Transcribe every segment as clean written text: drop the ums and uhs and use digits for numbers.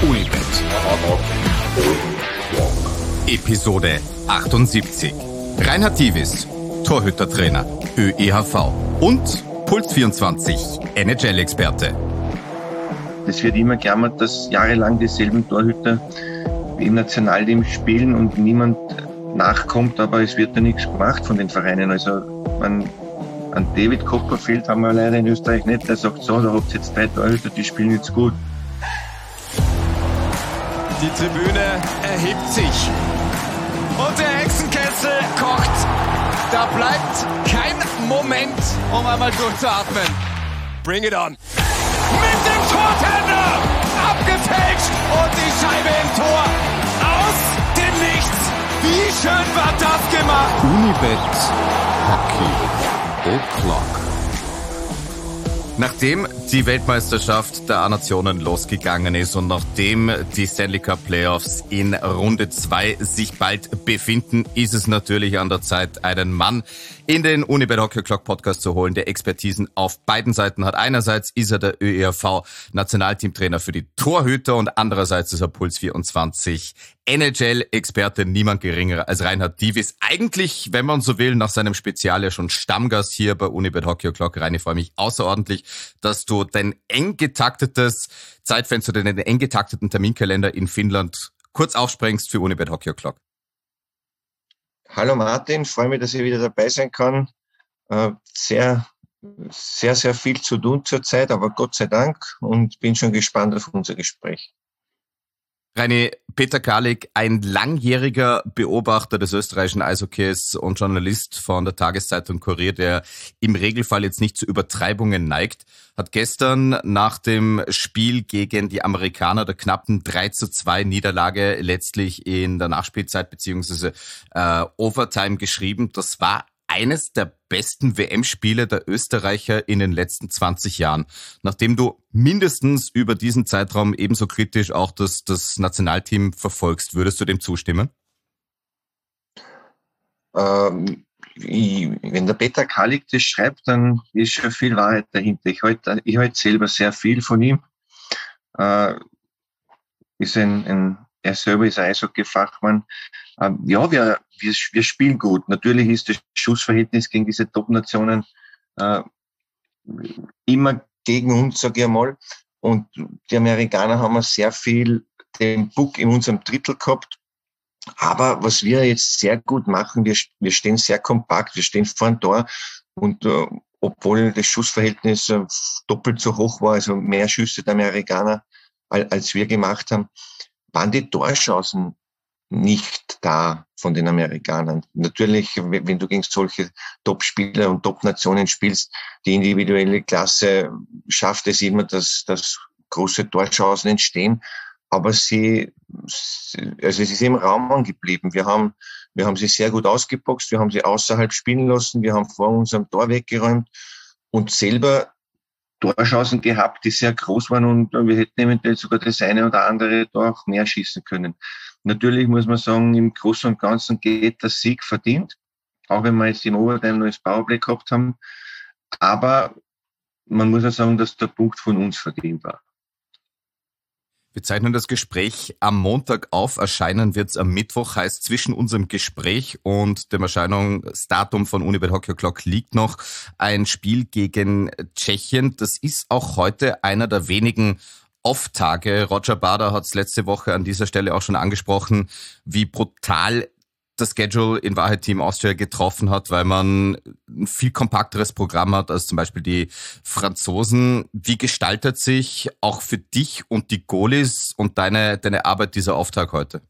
Unibet. Episode 78. Reinhard Divis, Torhütertrainer, ÖEHV und Puls24, NHL-Experte. Es wird immer gejammert, dass jahrelang dieselben Torhüter im Nationalteam spielen und niemand nachkommt, aber es wird ja nichts gemacht von den Vereinen. Also an David Copperfield haben wir leider in Österreich nicht, der sagt so, da habt ihr jetzt 3 Torhüter, die spielen jetzt gut. Die Tribüne erhebt sich und der Hexenkessel kocht. Da bleibt kein Moment, um einmal durchzuatmen. Bring it on. Mit dem Tortender abgefälscht und die Scheibe im Tor. Aus dem Nichts. Wie schön war das gemacht. Unibet Hockey O'Clock. Nachdem die Weltmeisterschaft der A-Nationen losgegangen ist und nachdem die Stanley Cup Playoffs in Runde 2 sich bald befinden, ist es natürlich an der Zeit, einen Mann in den Unibet Hockey O'Clock Podcast zu holen, der Expertisen auf beiden Seiten hat. Einerseits ist er der ÖEHV Nationalteamtrainer für die Torhüter und andererseits ist er Puls24 NHL-Experte, niemand geringer als Reinhard Divis. Eigentlich, wenn man so will, nach seinem Spezial ja schon Stammgast hier bei Unibet Hockey O'Clock. Rein, ich freue mich außerordentlich, dass du dein eng getaktetes Zeitfenster, den eng getakteten Terminkalender in Finnland kurz aufsprengst für Unibet Hockey O'Clock. Hallo Martin, freue mich, dass ich wieder dabei sein kann. Sehr viel zu tun zurzeit, aber Gott sei Dank, und bin schon gespannt auf unser Gespräch. Reini, Peter Karlik, ein langjähriger Beobachter des österreichischen Eishockeys und Journalist von der Tageszeitung Kurier, der im Regelfall jetzt nicht zu Übertreibungen neigt, hat gestern nach dem Spiel gegen die Amerikaner der knappen 3:2 Niederlage letztlich in der Nachspielzeit bzw. Overtime geschrieben, das war eines der besten WM-Spiele der Österreicher in den letzten 20 Jahren. Nachdem du mindestens über diesen Zeitraum ebenso kritisch auch das Nationalteam verfolgst, würdest du dem zustimmen? Wenn der Peter Karlik das schreibt, dann ist schon viel Wahrheit dahinter. Ich halte selber sehr viel von ihm. Er selber ist ein Eishockey-Fachmann. Ja, wir spielen gut. Natürlich ist das Schussverhältnis gegen diese Top-Nationen immer gegen uns, sage ich einmal. Und die Amerikaner haben sehr viel den Puck in unserem Drittel gehabt. Aber was wir jetzt sehr gut machen, wir stehen sehr kompakt, wir stehen vor dem Tor. Und obwohl das Schussverhältnis doppelt so hoch war, also mehr Schüsse der Amerikaner, als wir gemacht haben, waren die Torchancen nicht da von den Amerikanern. Natürlich, wenn du gegen solche Top-Spieler und Top-Nationen spielst, die individuelle Klasse schafft es immer, dass große Torchancen entstehen. Aber es ist im Raum geblieben. Wir haben sie sehr gut ausgeboxt, wir haben sie außerhalb spielen lassen, wir haben vor unserem Tor weggeräumt und selber Torchancen gehabt, die sehr groß waren und wir hätten eventuell sogar das eine oder andere Tor auch mehr schießen können. Natürlich muss man sagen, im Großen und Ganzen geht der Sieg verdient, auch wenn wir jetzt im Overtime noch das Powerplay gehabt haben. Aber man muss ja sagen, dass der Punkt von uns verdient war. Wir zeichnen das Gespräch am Montag auf. Erscheinen wird es am Mittwoch. Heißt, zwischen unserem Gespräch und dem Erscheinungsdatum von Unibet Hockey O'Clock liegt noch ein Spiel gegen Tschechien. Das ist auch heute einer der wenigen Off-Tage. Roger Bader hat es letzte Woche an dieser Stelle auch schon angesprochen, wie brutal das Schedule in Wahrheit Team Austria getroffen hat, weil man ein viel kompakteres Programm hat als zum Beispiel die Franzosen. Wie gestaltet sich auch für dich und die Goalies und deine Arbeit dieser Auftakt heute?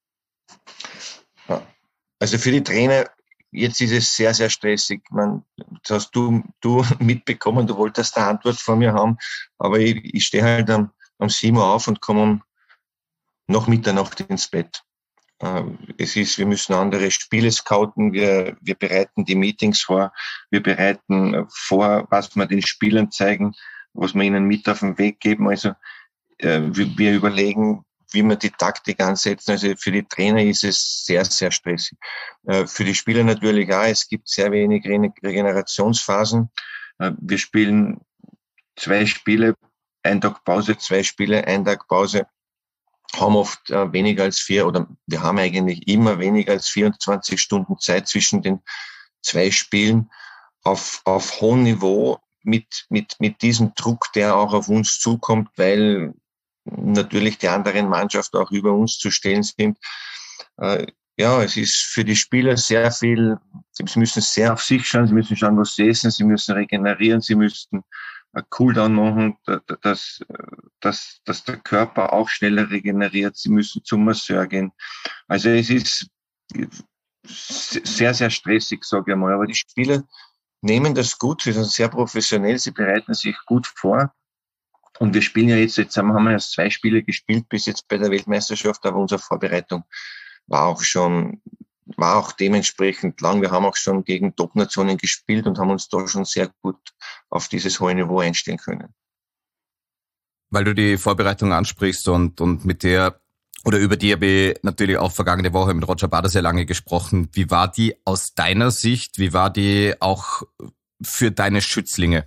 Also für die Trainer, jetzt ist es sehr, sehr stressig. Das hast du mitbekommen, du wolltest eine Antwort von mir haben, aber ich stehe halt um 7 Uhr auf und komme noch Mitternacht ins Bett. Wir müssen andere Spiele scouten, wir bereiten die Meetings vor, wir bereiten vor, was wir den Spielern zeigen, was wir ihnen mit auf den Weg geben. Also wir überlegen, wie wir die Taktik ansetzen. Also für die Trainer ist es sehr, sehr stressig. Für die Spieler natürlich auch. Es gibt sehr wenig Regenerationsphasen. Wir spielen 2 Spiele, 1 Tag Pause, 2 Spiele, 1 Tag Pause. haben oft weniger als 4 oder wir haben eigentlich immer weniger als 24 Stunden Zeit zwischen den 2 Spielen auf hohem Niveau mit diesem Druck, der auch auf uns zukommt, weil natürlich die anderen Mannschaften auch über uns zu stellen sind. Ja, es ist für die Spieler sehr viel, sie müssen sehr auf sich schauen, sie müssen schauen, was sie essen, sie müssen regenerieren, sie müssen Cooldown machen, dass der Körper auch schneller regeneriert, sie müssen zum Masseur gehen. Also es ist sehr, sehr stressig, sage ich mal, aber die Spieler nehmen das gut, sie sind sehr professionell, sie bereiten sich gut vor. Und wir spielen ja jetzt haben wir erst 2 Spiele gespielt bis jetzt bei der Weltmeisterschaft, aber unsere Vorbereitung war auch dementsprechend lang. Wir haben auch schon gegen Top-Nationen gespielt und haben uns da schon sehr gut auf dieses hohe Niveau einstellen können. Weil du die Vorbereitung ansprichst und mit der oder über die habe ich natürlich auch vergangene Woche mit Roger Bader sehr lange gesprochen. Wie war die aus deiner Sicht? Wie war die auch für deine Schützlinge?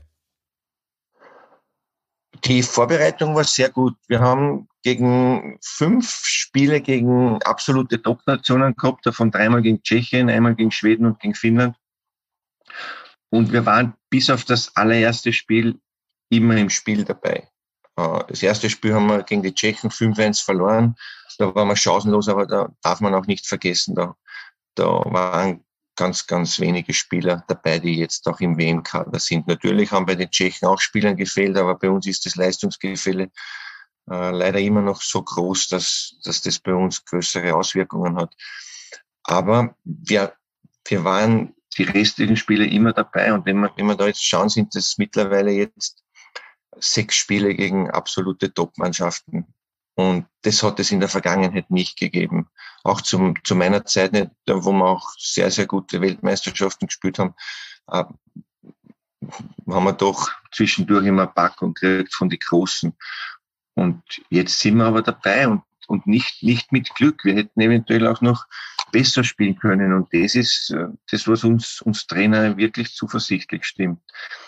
Die Vorbereitung war sehr gut. Wir haben gegen 5 Spiele gegen absolute Top-Nationen gehabt, davon 3-mal gegen Tschechien, einmal gegen Schweden und gegen Finnland. Und wir waren bis auf das allererste Spiel immer im Spiel dabei. Das erste Spiel haben wir gegen die Tschechen 5-1 verloren. Da waren wir chancenlos, aber da darf man auch nicht vergessen, da waren ganz, ganz wenige Spieler dabei, die jetzt auch im WM-Kader sind. Natürlich haben bei den Tschechen auch Spielern gefehlt, aber bei uns ist das Leistungsgefälle leider immer noch so groß, dass das bei uns größere Auswirkungen hat. Aber wir waren die restlichen Spiele immer dabei und wenn wir da jetzt schauen, sind das mittlerweile jetzt 6 Spiele gegen absolute Top-Mannschaften. Und das hat es in der Vergangenheit nicht gegeben. Auch zu meiner Zeit nicht, wo wir auch sehr, sehr gute Weltmeisterschaften gespielt haben, haben wir doch zwischendurch immer eine Packung gekriegt von den Großen. Und jetzt sind wir aber dabei und nicht mit Glück. Wir hätten eventuell auch noch besser spielen können. Und das ist das, was uns Trainer wirklich zuversichtlich stimmt.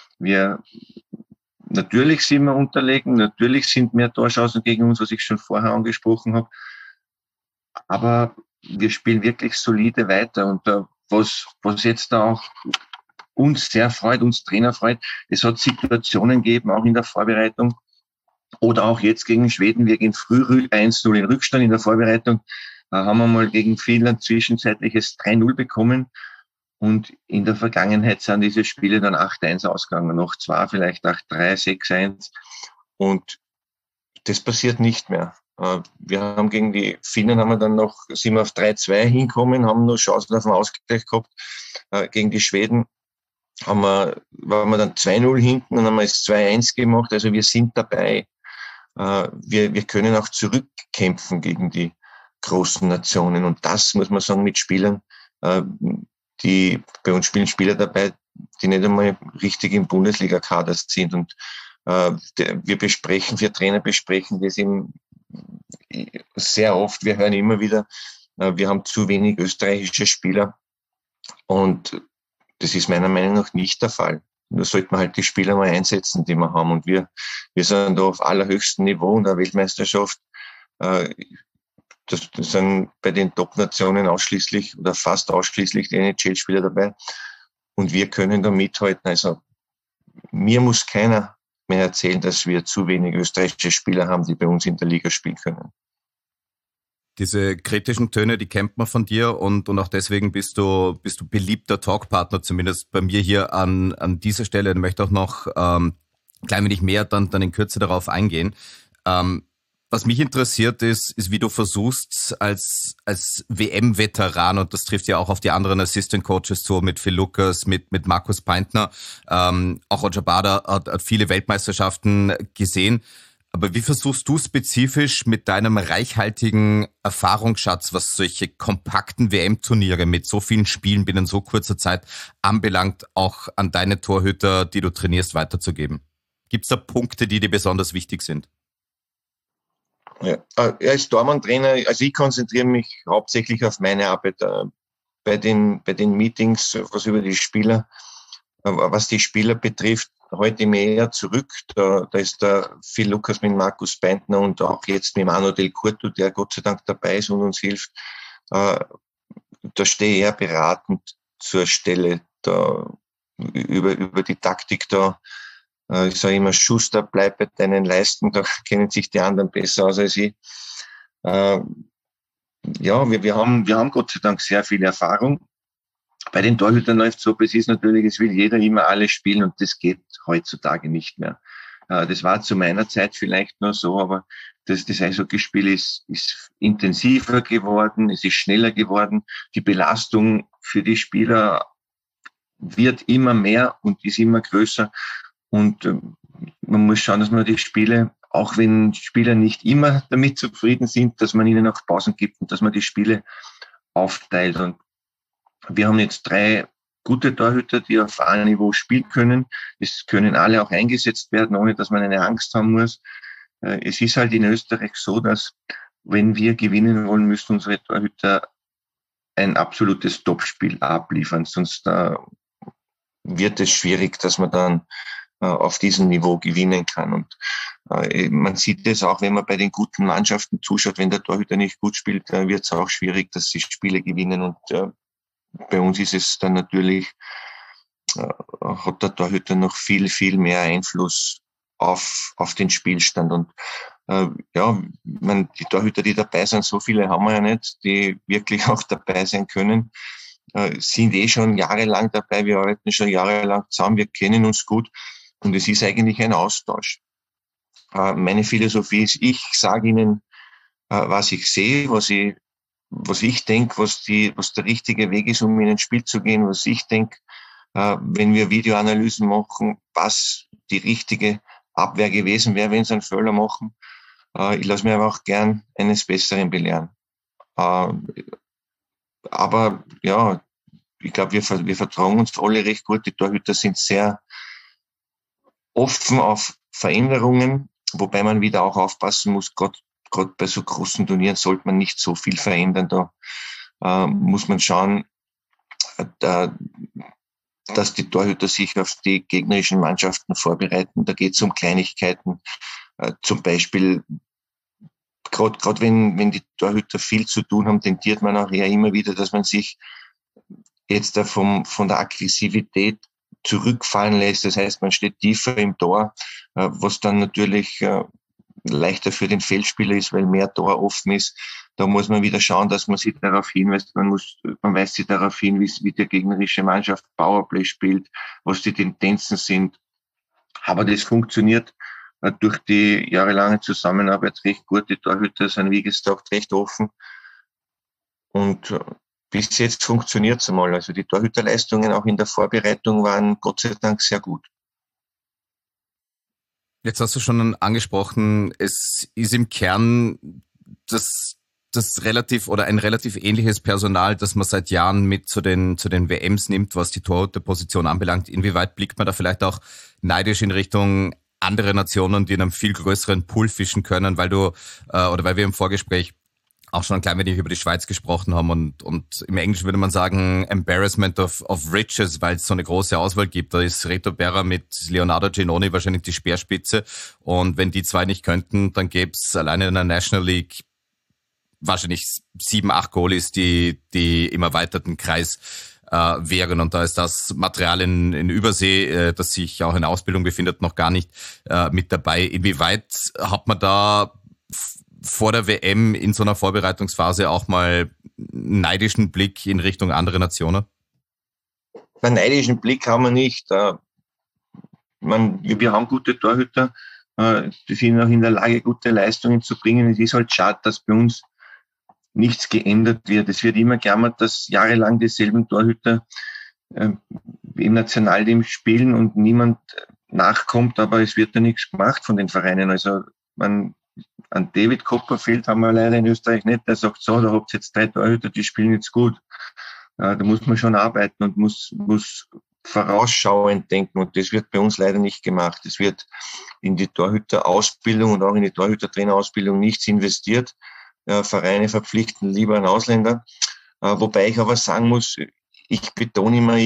Natürlich sind wir unterlegen, natürlich sind mehr Torchancen gegen uns, was ich schon vorher angesprochen habe. Aber wir spielen wirklich solide weiter. Und was jetzt da auch uns sehr freut, uns Trainer freut, es hat Situationen gegeben, auch in der Vorbereitung oder auch jetzt gegen Schweden. Wir gehen früh 1-0 in Rückstand in der Vorbereitung. Da haben wir mal gegen Finnland zwischenzeitliches 3-0 bekommen. Und in der Vergangenheit sind diese Spiele dann 8-1 ausgegangen, noch 2, vielleicht 8-3, 6-1. Und das passiert nicht mehr. Wir haben gegen die Finnen sind wir auf 3-2 hinkommen, haben noch Chancen auf den Ausgleich gehabt. Gegen die Schweden waren wir dann 2-0 hinten und haben wir es 2-1 gemacht. Also wir sind dabei. Wir können auch zurückkämpfen gegen die großen Nationen. Und das muss man sagen mit Spielern, die bei uns spielen Spieler die nicht einmal richtig im Bundesliga-Kader sind. Und wir Trainer besprechen das sehr oft. Wir hören immer wieder, wir haben zu wenig österreichische Spieler. Und das ist meiner Meinung nach nicht der Fall. Da sollte man halt die Spieler mal einsetzen, die wir haben. Und wir sind da auf allerhöchstem Niveau in der Weltmeisterschaft. Das sind bei den Top-Nationen ausschließlich oder fast ausschließlich die NHL-Spieler dabei. Und wir können da mithalten. Also mir muss keiner mehr erzählen, dass wir zu wenig österreichische Spieler haben, die bei uns in der Liga spielen können. Diese kritischen Töne, die kennt man von dir und auch deswegen bist du beliebter Talkpartner, zumindest bei mir hier an dieser Stelle. Ich möchte auch noch ein klein wenig mehr dann in Kürze darauf eingehen. Was mich interessiert ist, wie du versuchst als WM-Veteran, und das trifft ja auch auf die anderen Assistant Coaches zu, mit Phil Lucas, mit Markus Peintner, auch Roger Bader hat viele Weltmeisterschaften gesehen. Aber wie versuchst du spezifisch mit deinem reichhaltigen Erfahrungsschatz, was solche kompakten WM-Turniere mit so vielen Spielen binnen so kurzer Zeit anbelangt, auch an deine Torhüter, die du trainierst, weiterzugeben? Gibt es da Punkte, die dir besonders wichtig sind? Ja, als Tormann-Trainer, also ich konzentriere mich hauptsächlich auf meine Arbeit. Bei den Meetings, was über die Spieler Was die Spieler betrifft, heute mehr zurück. Da ist der Phil Lucas mit Markus Beintner und auch jetzt mit Manu Del Curto, der Gott sei Dank dabei ist und uns hilft. Da stehe ich eher beratend zur Stelle, da über die Taktik da. Ich sage immer, Schuster, bleib bei deinen Leisten, da kennen sich die anderen besser aus als ich. Ja, wir haben Gott sei Dank sehr viel Erfahrung. Bei den Torhütern läuft es so, es ist natürlich, es will jeder immer alles spielen und das geht heutzutage nicht mehr. Das war zu meiner Zeit vielleicht noch so, aber das Eishockeyspiel ist intensiver geworden, es ist schneller geworden. Die Belastung für die Spieler wird immer mehr und ist immer größer. Und man muss schauen, dass man die Spiele, auch wenn Spieler nicht immer damit zufrieden sind, dass man ihnen auch Pausen gibt und dass man die Spiele aufteilt. Und wir haben jetzt 3 gute Torhüter, die auf A-Niveau spielen können. Es können alle auch eingesetzt werden, ohne dass man eine Angst haben muss. Es ist halt in Österreich so, dass wenn wir gewinnen wollen, müssen unsere Torhüter ein absolutes Topspiel abliefern. Sonst wird es schwierig, dass man dann auf diesem Niveau gewinnen kann. Und man sieht es auch, wenn man bei den guten Mannschaften zuschaut, wenn der Torhüter nicht gut spielt, dann wird es auch schwierig, dass sie Spiele gewinnen. Und bei uns ist es dann natürlich, hat der Torhüter noch viel, viel mehr Einfluss auf den Spielstand. Und die Torhüter, die dabei sind, so viele haben wir ja nicht, die wirklich auch dabei sein können, sind schon jahrelang dabei, wir arbeiten schon jahrelang zusammen, wir kennen uns gut und es ist eigentlich ein Austausch. Meine Philosophie ist, ich sage Ihnen, was ich sehe, was ich denke, was der richtige Weg ist, um in ein Spiel zu gehen, was ich denke, wenn wir Videoanalysen machen, was die richtige Abwehr gewesen wäre, wenn sie einen Fehler machen. Ich lasse mich aber auch gern eines Besseren belehren. Aber ja, ich glaube, wir vertrauen uns alle recht gut. Die Torhüter sind sehr offen auf Veränderungen, wobei man wieder auch aufpassen muss, gerade bei so großen Turnieren sollte man nicht so viel verändern. Da muss man schauen, dass die Torhüter sich auf die gegnerischen Mannschaften vorbereiten. Da geht es um Kleinigkeiten. Zum Beispiel, gerade wenn die Torhüter viel zu tun haben, tendiert man auch eher immer wieder, dass man sich jetzt von der Aggressivität zurückfallen lässt. Das heißt, man steht tiefer im Tor, was dann natürlich leichter für den Feldspieler ist, weil mehr Tor offen ist. Da muss man wieder schauen, dass man sich darauf hinweist. Man weist sich darauf hin, wie die gegnerische Mannschaft Powerplay spielt, was die Tendenzen sind. Aber das funktioniert durch die jahrelange Zusammenarbeit recht gut. Die Torhüter sind, wie gesagt, recht offen. Und bis jetzt funktioniert es einmal. Also die Torhüterleistungen auch in der Vorbereitung waren Gott sei Dank sehr gut. Jetzt hast du schon angesprochen, es ist im Kern das relativ oder ein relativ ähnliches Personal, das man seit Jahren mit zu den WMs nimmt, was die Torhüterposition anbelangt. Inwieweit blickt man da vielleicht auch neidisch in Richtung andere Nationen, die in einem viel größeren Pool fischen können, weil wir im Vorgespräch auch schon ein klein wenig über die Schweiz gesprochen haben und im Englischen würde man sagen Embarrassment of Riches, weil es so eine große Auswahl gibt. Da ist Reto Berra mit Leonardo Ginoni wahrscheinlich die Speerspitze und wenn die zwei nicht könnten, dann gäbe es alleine in der National League wahrscheinlich 7, 8 Goalies, die im erweiterten Kreis wären und da ist das Material in Übersee, das sich auch in Ausbildung befindet, noch gar nicht mit dabei. Inwieweit hat man da vor der WM in so einer Vorbereitungsphase auch mal einen neidischen Blick in Richtung andere Nationen? Einen neidischen Blick haben wir nicht. Wir haben gute Torhüter, die sind auch in der Lage, gute Leistungen zu bringen. Es ist halt schade, dass bei uns nichts geändert wird. Es wird immer gejammert, dass jahrelang dieselben Torhüter im Nationalteam spielen und niemand nachkommt, aber es wird ja nichts gemacht von den Vereinen. Also an David Copperfield haben wir leider in Österreich nicht, der sagt so, da habt ihr jetzt 3 Torhüter, die spielen jetzt gut. Da muss man schon arbeiten und muss vorausschauend denken und das wird bei uns leider nicht gemacht. Es wird in die Torhüterausbildung und auch in die Torhütertrainerausbildung nichts investiert. Vereine verpflichten lieber einen Ausländer. Wobei ich aber sagen muss, ich betone immer, ich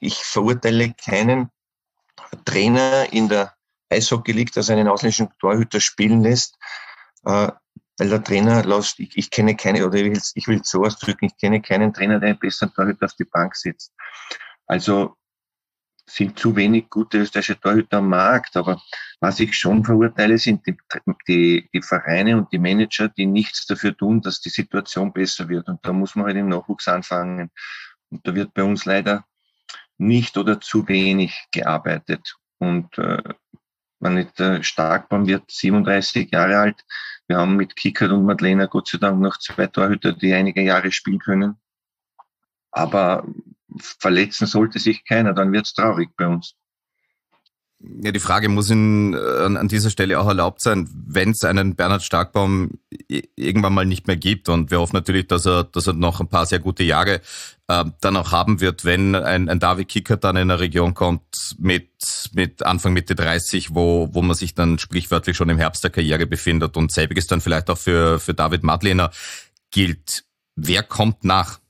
ich verurteile keinen Trainer in der Eishockey League, der seinen ausländischen Torhüter spielen lässt, weil der Trainer ich kenne keine, oder ich will es so ausdrücken, ich kenne keinen Trainer, der einen besseren Torhüter auf die Bank setzt. Also sind zu wenig gute österreichische Torhüter am Markt, aber was ich schon verurteile, sind die Vereine und die Manager, die nichts dafür tun, dass die Situation besser wird. Und da muss man halt im Nachwuchs anfangen. Und da wird bei uns leider nicht oder zu wenig gearbeitet. Und der Starkbaum wird 37 Jahre alt. Wir haben mit Kickert und Madlena Gott sei Dank noch 2 Torhüter, die einige Jahre spielen können. Aber verletzen sollte sich keiner, dann wird's traurig bei uns. Ja, die Frage muss an dieser Stelle auch erlaubt sein, wenn es einen Bernhard Starkbaum irgendwann mal nicht mehr gibt. Und wir hoffen natürlich, dass er noch ein paar sehr gute Jahre dann auch haben wird, wenn ein David Kickert dann in eine Region kommt mit Anfang Mitte 30, wo man sich dann sprichwörtlich schon im Herbst der Karriere befindet. Und selbiges dann vielleicht auch für David Madlener gilt. Wer kommt nach?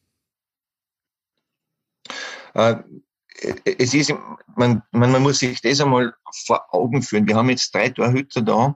Es ist, man muss sich das einmal vor Augen führen. Wir haben jetzt 3 Torhüter da.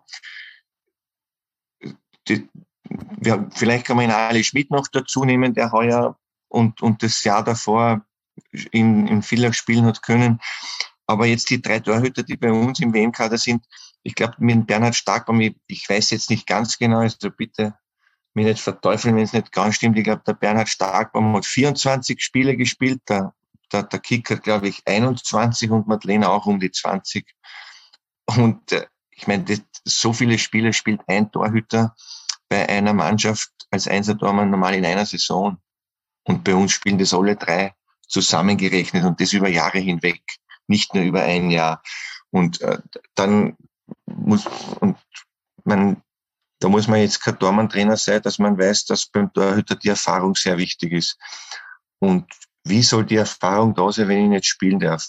Vielleicht kann man ihn Ali Schmidt noch dazu nehmen, der heuer und das Jahr davor in vielen Spielen hat können. Aber jetzt die 3 Torhüter, die bei uns im WM-Kader sind, ich glaube, mit Bernhard Starkbaum, ich weiß jetzt nicht ganz genau, also bitte mich nicht verteufeln, wenn es nicht ganz stimmt. Ich glaube, der Bernhard Starkbaum hat 24 Spiele gespielt, der Kicker, glaube ich, 21 und Madlena auch um die 20. Und ich meine, so viele Spiele spielt ein Torhüter bei einer Mannschaft als Einser-Tormann normal in einer Saison. Und bei uns spielen das alle 3 zusammengerechnet und das über Jahre hinweg, nicht nur über ein Jahr. Und da muss man jetzt kein Tormann-Trainer sein, dass man weiß, dass beim Torhüter die Erfahrung sehr wichtig ist. Und wie soll die Erfahrung da sein, wenn ich nicht spielen darf?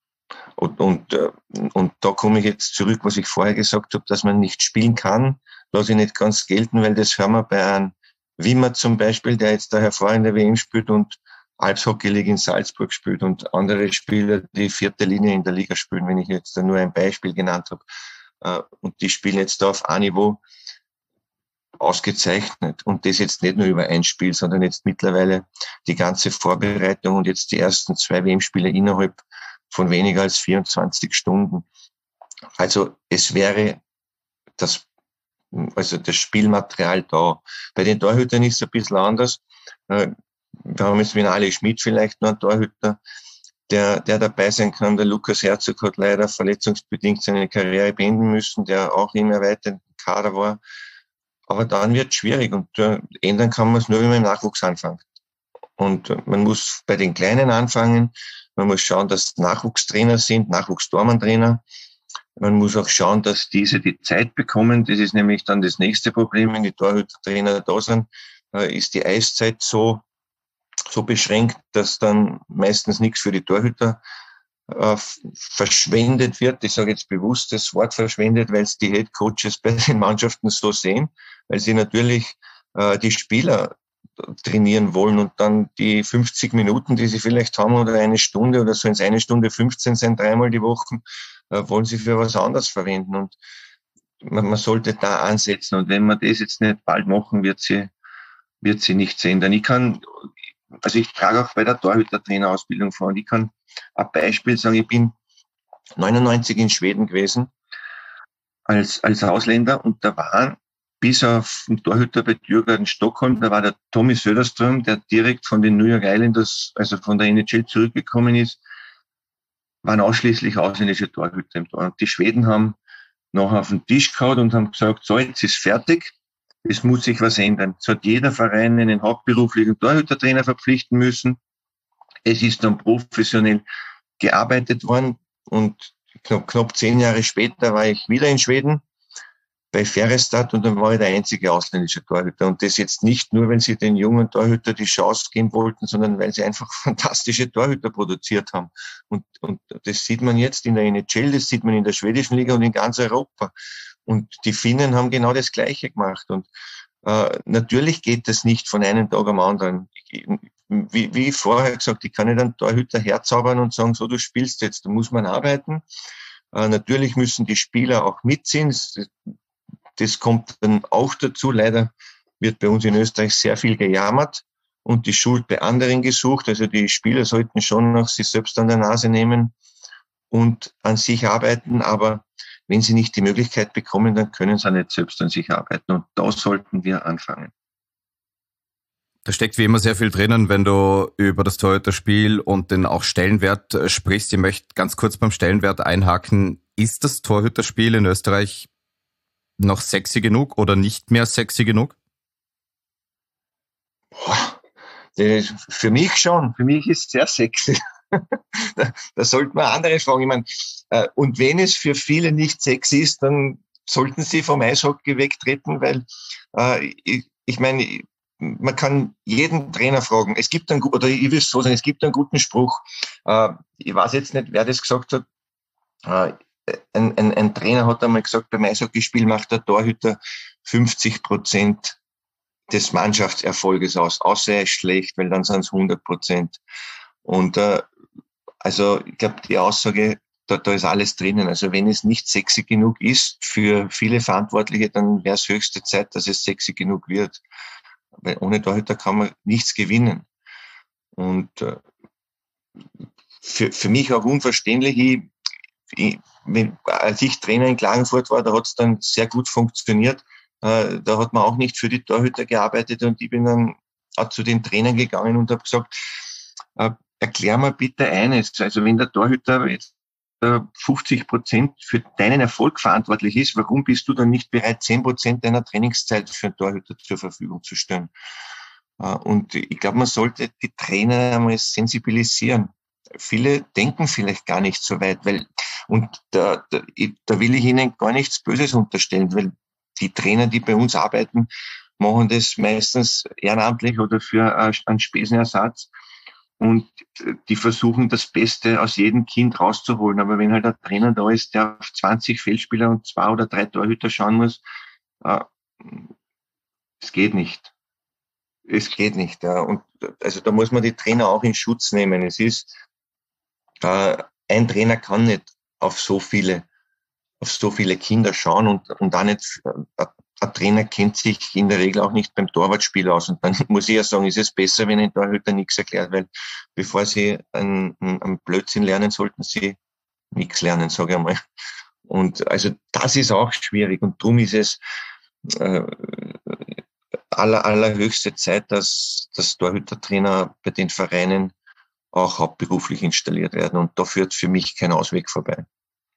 Und da komme ich jetzt zurück, was ich vorher gesagt habe, dass man nicht spielen kann, lasse ich nicht ganz gelten, weil das hören wir bei einem Wimmer zum Beispiel, der jetzt da hervorragende WM spielt und Alps Hockey League in Salzburg spielt und andere Spieler, die 4. Linie in der Liga spielen, wenn ich jetzt da nur ein Beispiel genannt habe. Und die spielen jetzt da auf ein Niveau ausgezeichnet. Und das jetzt nicht nur über ein Spiel, sondern jetzt mittlerweile die ganze Vorbereitung und jetzt die ersten 2 WM-Spiele innerhalb von weniger als 24 Stunden. Also es wäre das Spielmaterial da. Bei den Torhütern ist es ein bisschen anders. Wir haben jetzt mit Ali Schmidt vielleicht noch einen Torhüter, der dabei sein kann. Der Lukas Herzog hat leider verletzungsbedingt seine Karriere beenden müssen, der auch im erweiterten Kader war. Aber dann wird es schwierig und ändern kann man es nur, wenn man im Nachwuchs anfängt. Und man muss bei den Kleinen anfangen. Man muss schauen, dass Nachwuchstrainer sind, Nachwuchstormantrainer. Man muss auch schauen, dass diese die Zeit bekommen. Das ist nämlich dann das nächste Problem, wenn die Torhütertrainer da sind, ist die Eiszeit so beschränkt, dass dann meistens nichts für die Torhüter verschwendet wird. Ich sage jetzt bewusst das Wort verschwendet, weil es die Head Coaches bei den Mannschaften so sehen, weil sie natürlich die Spieler trainieren wollen und dann die 50 Minuten, die sie vielleicht haben oder eine Stunde oder so ins 1 Stunde 15 sein, 3-mal die Woche, wollen sie für was anderes verwenden und man sollte da ansetzen und wenn wir das jetzt nicht bald machen, wird sie nicht sehen. Denn ich trage auch bei der Torhüter-Trainerausbildung vor und ich kann ein Beispiel sagen, ich bin 99 in Schweden gewesen als Ausländer und da waren bis auf den Torhüter bei Djurgården Stockholm, da war der Tommy Söderström, der direkt von den New York Islanders, also von der NHL zurückgekommen ist, waren ausschließlich ausländische Torhüter im Tor. Und die Schweden haben nachher auf den Tisch gehauen und haben gesagt, so, jetzt ist fertig, es muss sich was ändern. Es hat jeder Verein einen hauptberuflichen Torhütertrainer verpflichten müssen. Es ist dann professionell gearbeitet worden und knapp 10 Jahre später war ich wieder in Schweden bei Färjestad und dann war ich der einzige ausländische Torhüter. Und das jetzt nicht nur, wenn sie den jungen Torhüter die Chance geben wollten, sondern weil sie einfach fantastische Torhüter produziert haben. Und das sieht man jetzt in der NHL, das sieht man in der schwedischen Liga und in ganz Europa. Und die Finnen haben genau das Gleiche gemacht. Und natürlich geht das nicht von einem Tag am anderen. wie ich vorher gesagt, ich kann nicht einen Torhüter herzaubern und sagen, so, du spielst jetzt, da muss man arbeiten. Natürlich müssen die Spieler auch mitziehen. Das kommt dann auch dazu. Leider wird bei uns in Österreich sehr viel gejammert und die Schuld bei anderen gesucht. Also die Spieler sollten schon noch sich selbst an der Nase nehmen und an sich arbeiten. Aber wenn sie nicht die Möglichkeit bekommen, dann können sie auch nicht selbst an sich arbeiten. Und da sollten wir anfangen. Da steckt wie immer sehr viel drinnen, wenn du über das Torhüterspiel und den auch Stellenwert sprichst. Ich möchte ganz kurz beim Stellenwert einhaken. Ist das Torhüterspiel in Österreich noch sexy genug oder nicht mehr sexy genug? Für mich schon. Für mich ist es sehr sexy. Da sollten wir andere fragen. Ich meine, und wenn es für viele nicht sexy ist, dann sollten sie vom Eishockey wegtreten, weil ich meine, man kann jeden Trainer fragen. Es gibt einen, oder ich will es so sagen, es gibt einen guten Spruch. Ich weiß jetzt nicht, wer das gesagt hat. Ein Trainer hat einmal gesagt, beim Eishockeyspiel macht der Torhüter 50% des Mannschaftserfolges aus. Außer er ist schlecht, weil dann sind es 100%. Und also ich glaube, die Aussage, da ist alles drinnen. Also wenn es nicht sexy genug ist für viele Verantwortliche, dann wäre es höchste Zeit, dass es sexy genug wird. Weil ohne Torhüter kann man nichts gewinnen. Und für mich auch unverständlich, als ich Trainer in Klagenfurt war, da hat es dann sehr gut funktioniert. Da hat man auch nicht für die Torhüter gearbeitet und ich bin dann auch zu den Trainern gegangen und habe gesagt, erklär mir bitte eines. Also wenn der Torhüter jetzt 50% für deinen Erfolg verantwortlich ist, warum bist du dann nicht bereit, 10% deiner Trainingszeit für einen Torhüter zur Verfügung zu stellen? Und ich glaube, man sollte die Trainer einmal sensibilisieren. Viele denken vielleicht gar nicht so weit, weil, und da will ich ihnen gar nichts Böses unterstellen, weil die Trainer, die bei uns arbeiten, machen das meistens ehrenamtlich oder für einen Spesenersatz. Und die versuchen, das Beste aus jedem Kind rauszuholen. Aber wenn halt ein Trainer da ist, der auf 20 Feldspieler und 2 oder 3 Torhüter schauen muss, es geht nicht. Es geht nicht. Ja. Und also da muss man die Trainer auch in Schutz nehmen. Es ist, ein Trainer kann nicht auf so viele Kinder schauen und auch nicht, ein Trainer kennt sich in der Regel auch nicht beim Torwartspiel aus. Und dann muss ich ja sagen, ist es besser, wenn ein Torhüter nichts erklärt, weil bevor sie einen Blödsinn lernen, sollten sie nichts lernen, sage ich einmal. Und also das ist auch schwierig und darum ist es allerhöchste Zeit, dass Torhütertrainer bei den Vereinen auch hauptberuflich installiert werden und da führt für mich kein Ausweg vorbei.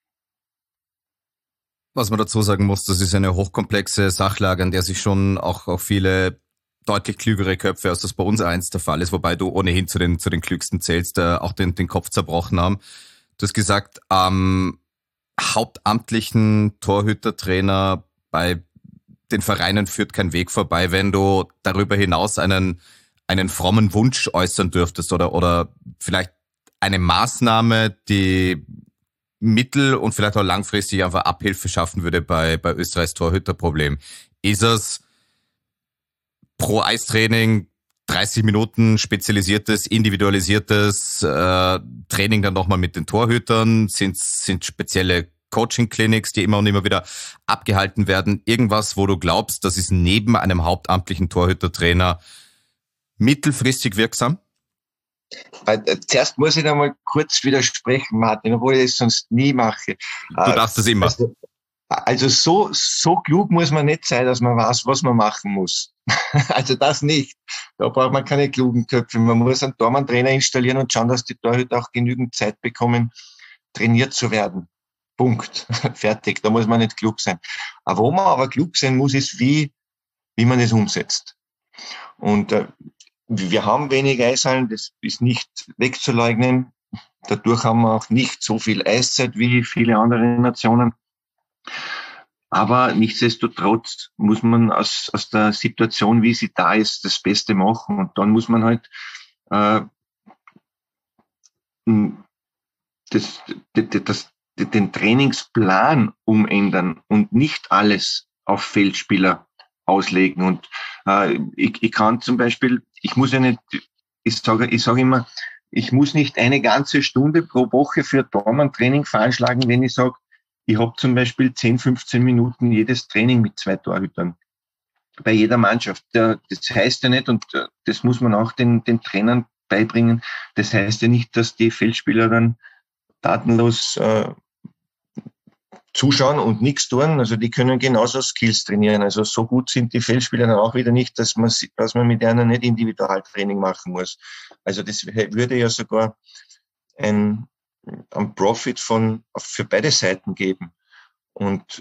Was man dazu sagen muss, das ist eine hochkomplexe Sachlage, an der sich schon auch viele deutlich klügere Köpfe, als das bei uns einst der Fall ist, wobei du ohnehin zu den klügsten zählst, auch den Kopf zerbrochen haben. Du hast gesagt, hauptamtlichen Torhütertrainer bei den Vereinen führt kein Weg vorbei, wenn du darüber hinaus einen frommen Wunsch äußern dürftest oder vielleicht eine Maßnahme, die mittel- und vielleicht auch langfristig einfach Abhilfe schaffen würde bei Österreichs Torhüterproblem. Ist es pro Eistraining 30 Minuten spezialisiertes, individualisiertes Training dann nochmal mit den Torhütern? Sind spezielle Coaching-Clinics, die immer und immer wieder abgehalten werden? Irgendwas, wo du glaubst, das ist neben einem hauptamtlichen Torhütertrainer mittelfristig wirksam? Zuerst muss ich da mal kurz widersprechen, Martin, obwohl ich das sonst nie mache. Du darfst das immer. Also so klug muss man nicht sein, dass man weiß, was man machen muss. Also das nicht. Da braucht man keine klugen Köpfe. Man muss einen Tormann-Trainer installieren und schauen, dass die Torhüter auch genügend Zeit bekommen, trainiert zu werden. Punkt. Fertig. Da muss man nicht klug sein. Aber wo man aber klug sein muss, ist, wie man es umsetzt. Und wir haben wenig Eishallen, das ist nicht wegzuleugnen. Dadurch haben wir auch nicht so viel Eiszeit wie viele andere Nationen. Aber nichtsdestotrotz muss man aus der Situation, wie sie da ist, das Beste machen. Und dann muss man halt den Trainingsplan umändern und nicht alles auf Feldspieler auslegen. Und ich kann zum Beispiel, ich muss ja nicht sag immer, ich muss nicht eine ganze Stunde pro Woche für Tormann-Training veranschlagen, wenn ich sage, ich habe zum Beispiel 10, 15 Minuten jedes Training mit 2 Torhütern. Bei jeder Mannschaft. Das heißt ja nicht, und das muss man auch den Trainern beibringen, das heißt ja nicht, dass die Feldspieler dann tatenlos zuschauen und nichts tun. Also die können genauso Skills trainieren. Also so gut sind die Feldspieler dann auch wieder nicht, dass man mit einer nicht Individualtraining machen muss. Also das würde ja sogar ein Profit für beide Seiten geben. Und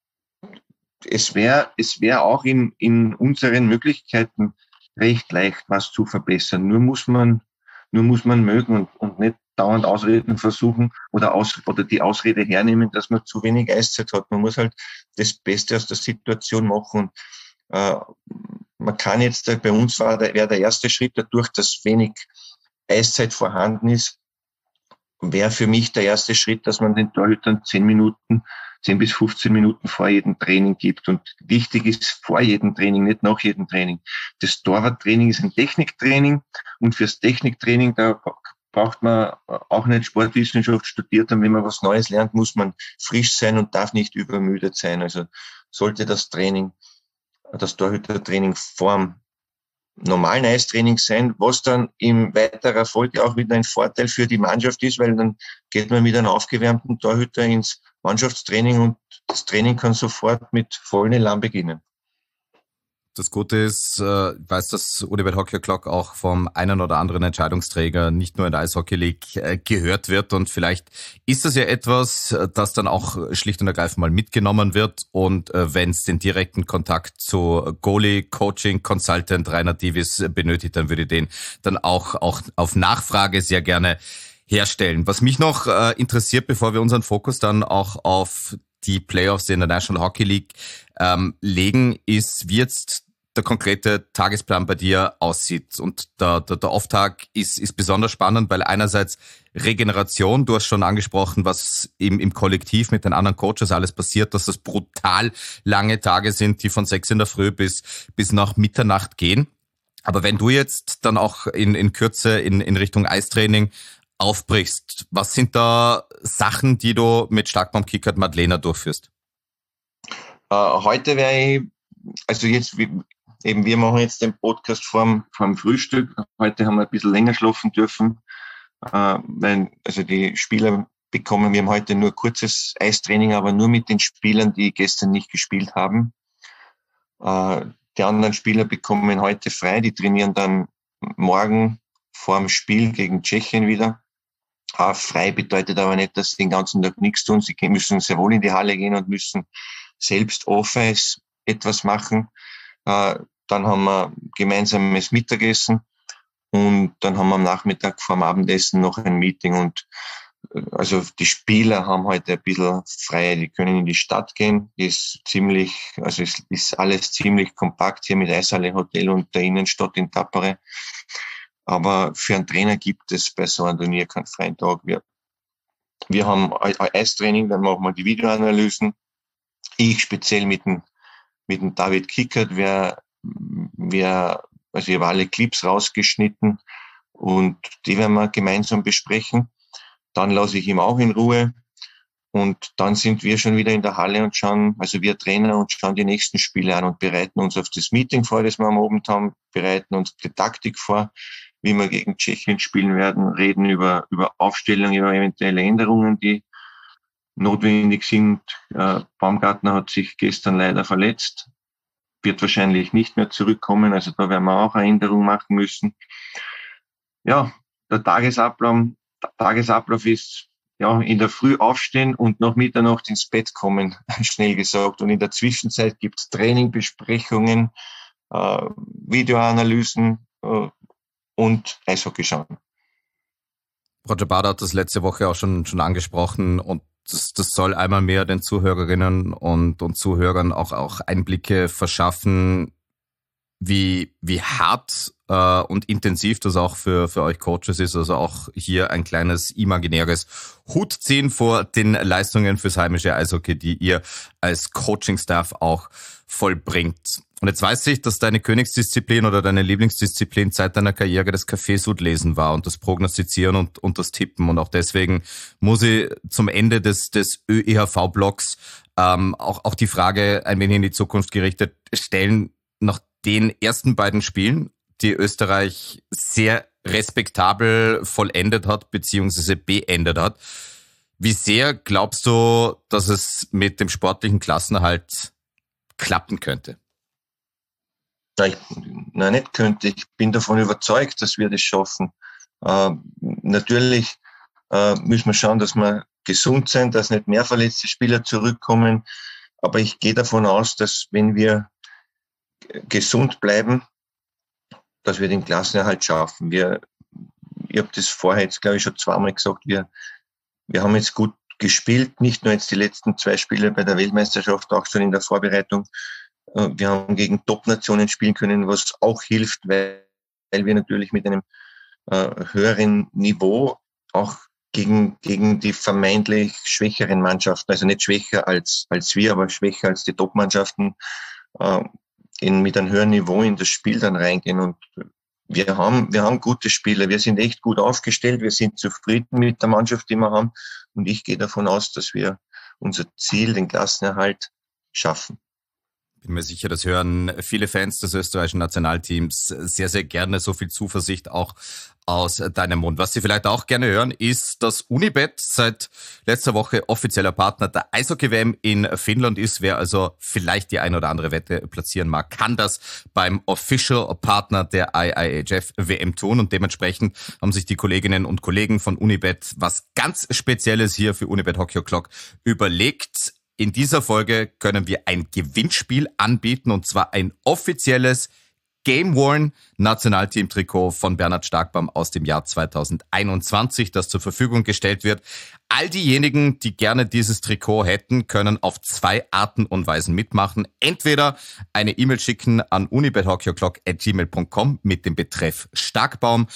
es wäre auch in unseren Möglichkeiten recht leicht, was zu verbessern. Nur muss man mögen und nicht dauernd Ausreden versuchen oder die Ausrede hernehmen, dass man zu wenig Eiszeit hat. Man muss halt das Beste aus der Situation machen. Und man kann jetzt, bei uns wäre der erste Schritt dadurch, dass wenig Eiszeit vorhanden ist, wäre für mich der erste Schritt, dass man den Torhütern 10 bis 15 Minuten vor jedem Training gibt. Und wichtig ist vor jedem Training, nicht nach jedem Training. Das Torwarttraining ist ein Techniktraining und fürs Techniktraining, da braucht man auch nicht Sportwissenschaft studiert haben. Wenn man was Neues lernt, muss man frisch sein und darf nicht übermüdet sein. Also sollte das Torhütertraining vorm normalen Eistraining sein, was dann im weiterer Folge auch wieder ein Vorteil für die Mannschaft ist, weil dann geht man mit einem aufgewärmten Torhüter ins Mannschaftstraining und das Training kann sofort mit vollen Elan beginnen. Das Gute ist, ich weiß, dass Unibet Hockey O'Clock auch vom einen oder anderen Entscheidungsträger nicht nur in der Eishockey League gehört wird und vielleicht ist das ja etwas, das dann auch schlicht und ergreifend mal mitgenommen wird und wenn es den direkten Kontakt zu Goalie, Coaching, Consultant Rainer Divis benötigt, dann würde ich den dann auch auf Nachfrage sehr gerne herstellen. Was mich noch interessiert, bevor wir unseren Fokus dann auch auf die Playoffs in der National Hockey League legen, ist, wie jetzt der konkrete Tagesplan bei dir aussieht. Und der Off-Tag ist besonders spannend, weil einerseits Regeneration, du hast schon angesprochen, was im Kollektiv mit den anderen Coaches alles passiert, dass das brutal lange Tage sind, die von 6 in der Früh bis nach Mitternacht gehen. Aber wenn du jetzt dann auch in Kürze in Richtung Eistraining aufbrichst, was sind da Sachen, die du mit Starkbaum Kickert Madlena durchführst? Heute wäre ich, also jetzt, wir machen jetzt den Podcast vorm Frühstück. Heute haben wir ein bisschen länger schlafen dürfen, weil, also die Spieler wir haben heute nur kurzes Eistraining, aber nur mit den Spielern, die gestern nicht gespielt haben. Die anderen Spieler bekommen heute frei, die trainieren dann morgen vorm Spiel gegen Tschechien wieder. Frei bedeutet aber nicht, dass sie den ganzen Tag nichts tun. Sie müssen sehr wohl in die Halle gehen und müssen selbst Off-Ice etwas machen. Dann haben wir gemeinsames Mittagessen und dann haben wir am Nachmittag vor dem Abendessen noch ein Meeting. Und also die Spieler haben heute ein bisschen frei. Die können in die Stadt gehen. Es ist alles ziemlich kompakt hier mit Eishalle, Hotel und der Innenstadt in Tappere. Aber für einen Trainer gibt es bei so einem Turnier keinen freien Tag. Wir haben Eistraining, dann machen wir die Videoanalysen. Ich speziell mit dem David Kickert, also ich habe alle Clips rausgeschnitten und die werden wir gemeinsam besprechen. Dann lasse ich ihn auch in Ruhe und dann sind wir schon wieder in der Halle und schauen, also wir Trainer und schauen die nächsten Spiele an und bereiten uns auf das Meeting vor, das wir am Abend haben, bereiten uns die Taktik vor, wie wir gegen Tschechien spielen werden, reden über Aufstellung, über eventuelle Änderungen, die notwendig sind. Baumgartner hat sich gestern leider verletzt, wird wahrscheinlich nicht mehr zurückkommen, also da werden wir auch eine Änderung machen müssen. Ja, der Tagesablauf ist ja in der Früh aufstehen und nach Mitternacht ins Bett kommen, schnell gesagt. Und in der Zwischenzeit gibt's Trainingbesprechungen, Videoanalysen und Eishockey schauen. Roger Bader hat das letzte Woche auch schon angesprochen und das soll einmal mehr den Zuhörerinnen und Zuhörern auch Einblicke verschaffen, wie hart und intensiv das auch für euch Coaches ist. Also auch hier ein kleines imaginäres Hutziehen vor den Leistungen fürs heimische Eishockey, die ihr als Coaching-Staff auch vollbringt. Und jetzt weiß ich, dass deine Königsdisziplin oder deine Lieblingsdisziplin seit deiner Karriere das Kaffeesud-Lesen war und das Prognostizieren und das Tippen. Und auch deswegen muss ich zum Ende des ÖEHV-Blogs auch die Frage ein wenig in die Zukunft gerichtet stellen, nach den ersten beiden Spielen, die Österreich sehr respektabel vollendet hat bzw. beendet hat. Wie sehr glaubst du, dass es mit dem sportlichen Klassenerhalt klappen könnte? Nein, nicht könnte. Ich bin davon überzeugt, dass wir das schaffen. Natürlich müssen wir schauen, dass wir gesund sind, dass nicht mehr verletzte Spieler zurückkommen. Aber ich gehe davon aus, dass wenn wir gesund bleiben, dass wir den Klassenerhalt schaffen. Ich habe das vorher jetzt, glaube ich, schon zweimal gesagt. Wir haben jetzt gut gespielt, nicht nur jetzt die letzten 2 Spiele bei der Weltmeisterschaft, auch schon in der Vorbereitung. Wir haben gegen Top-Nationen spielen können, was auch hilft, weil wir natürlich mit einem höheren Niveau auch gegen die vermeintlich schwächeren Mannschaften, also nicht schwächer als wir, aber schwächer als die Top-Mannschaften, mit einem höheren Niveau in das Spiel dann reingehen. Und wir haben gute Spieler, wir sind echt gut aufgestellt, wir sind zufrieden mit der Mannschaft, die wir haben. Und ich gehe davon aus, dass wir unser Ziel, den Klassenerhalt, schaffen. Bin mir sicher, das hören viele Fans des österreichischen Nationalteams sehr, sehr gerne. So viel Zuversicht auch aus deinem Mund. Was sie vielleicht auch gerne hören, ist, dass Unibet seit letzter Woche offizieller Partner der Eishockey-WM in Finnland ist. Wer also vielleicht die eine oder andere Wette platzieren mag, kann das beim Official-Partner der IIHF-WM tun. Und dementsprechend haben sich die Kolleginnen und Kollegen von Unibet was ganz Spezielles hier für Unibet Hockey O'Clock überlegt. In dieser Folge können wir ein Gewinnspiel anbieten, und zwar ein offizielles Game-Worn Nationalteam-Trikot von Bernhard Starkbaum aus dem Jahr 2021, das zur Verfügung gestellt wird. All diejenigen, die gerne dieses Trikot hätten, können auf 2 Arten und Weisen mitmachen. Entweder eine E-Mail schicken an unibethockeyoclock@gmail.com mit dem Betreff Starkbaum.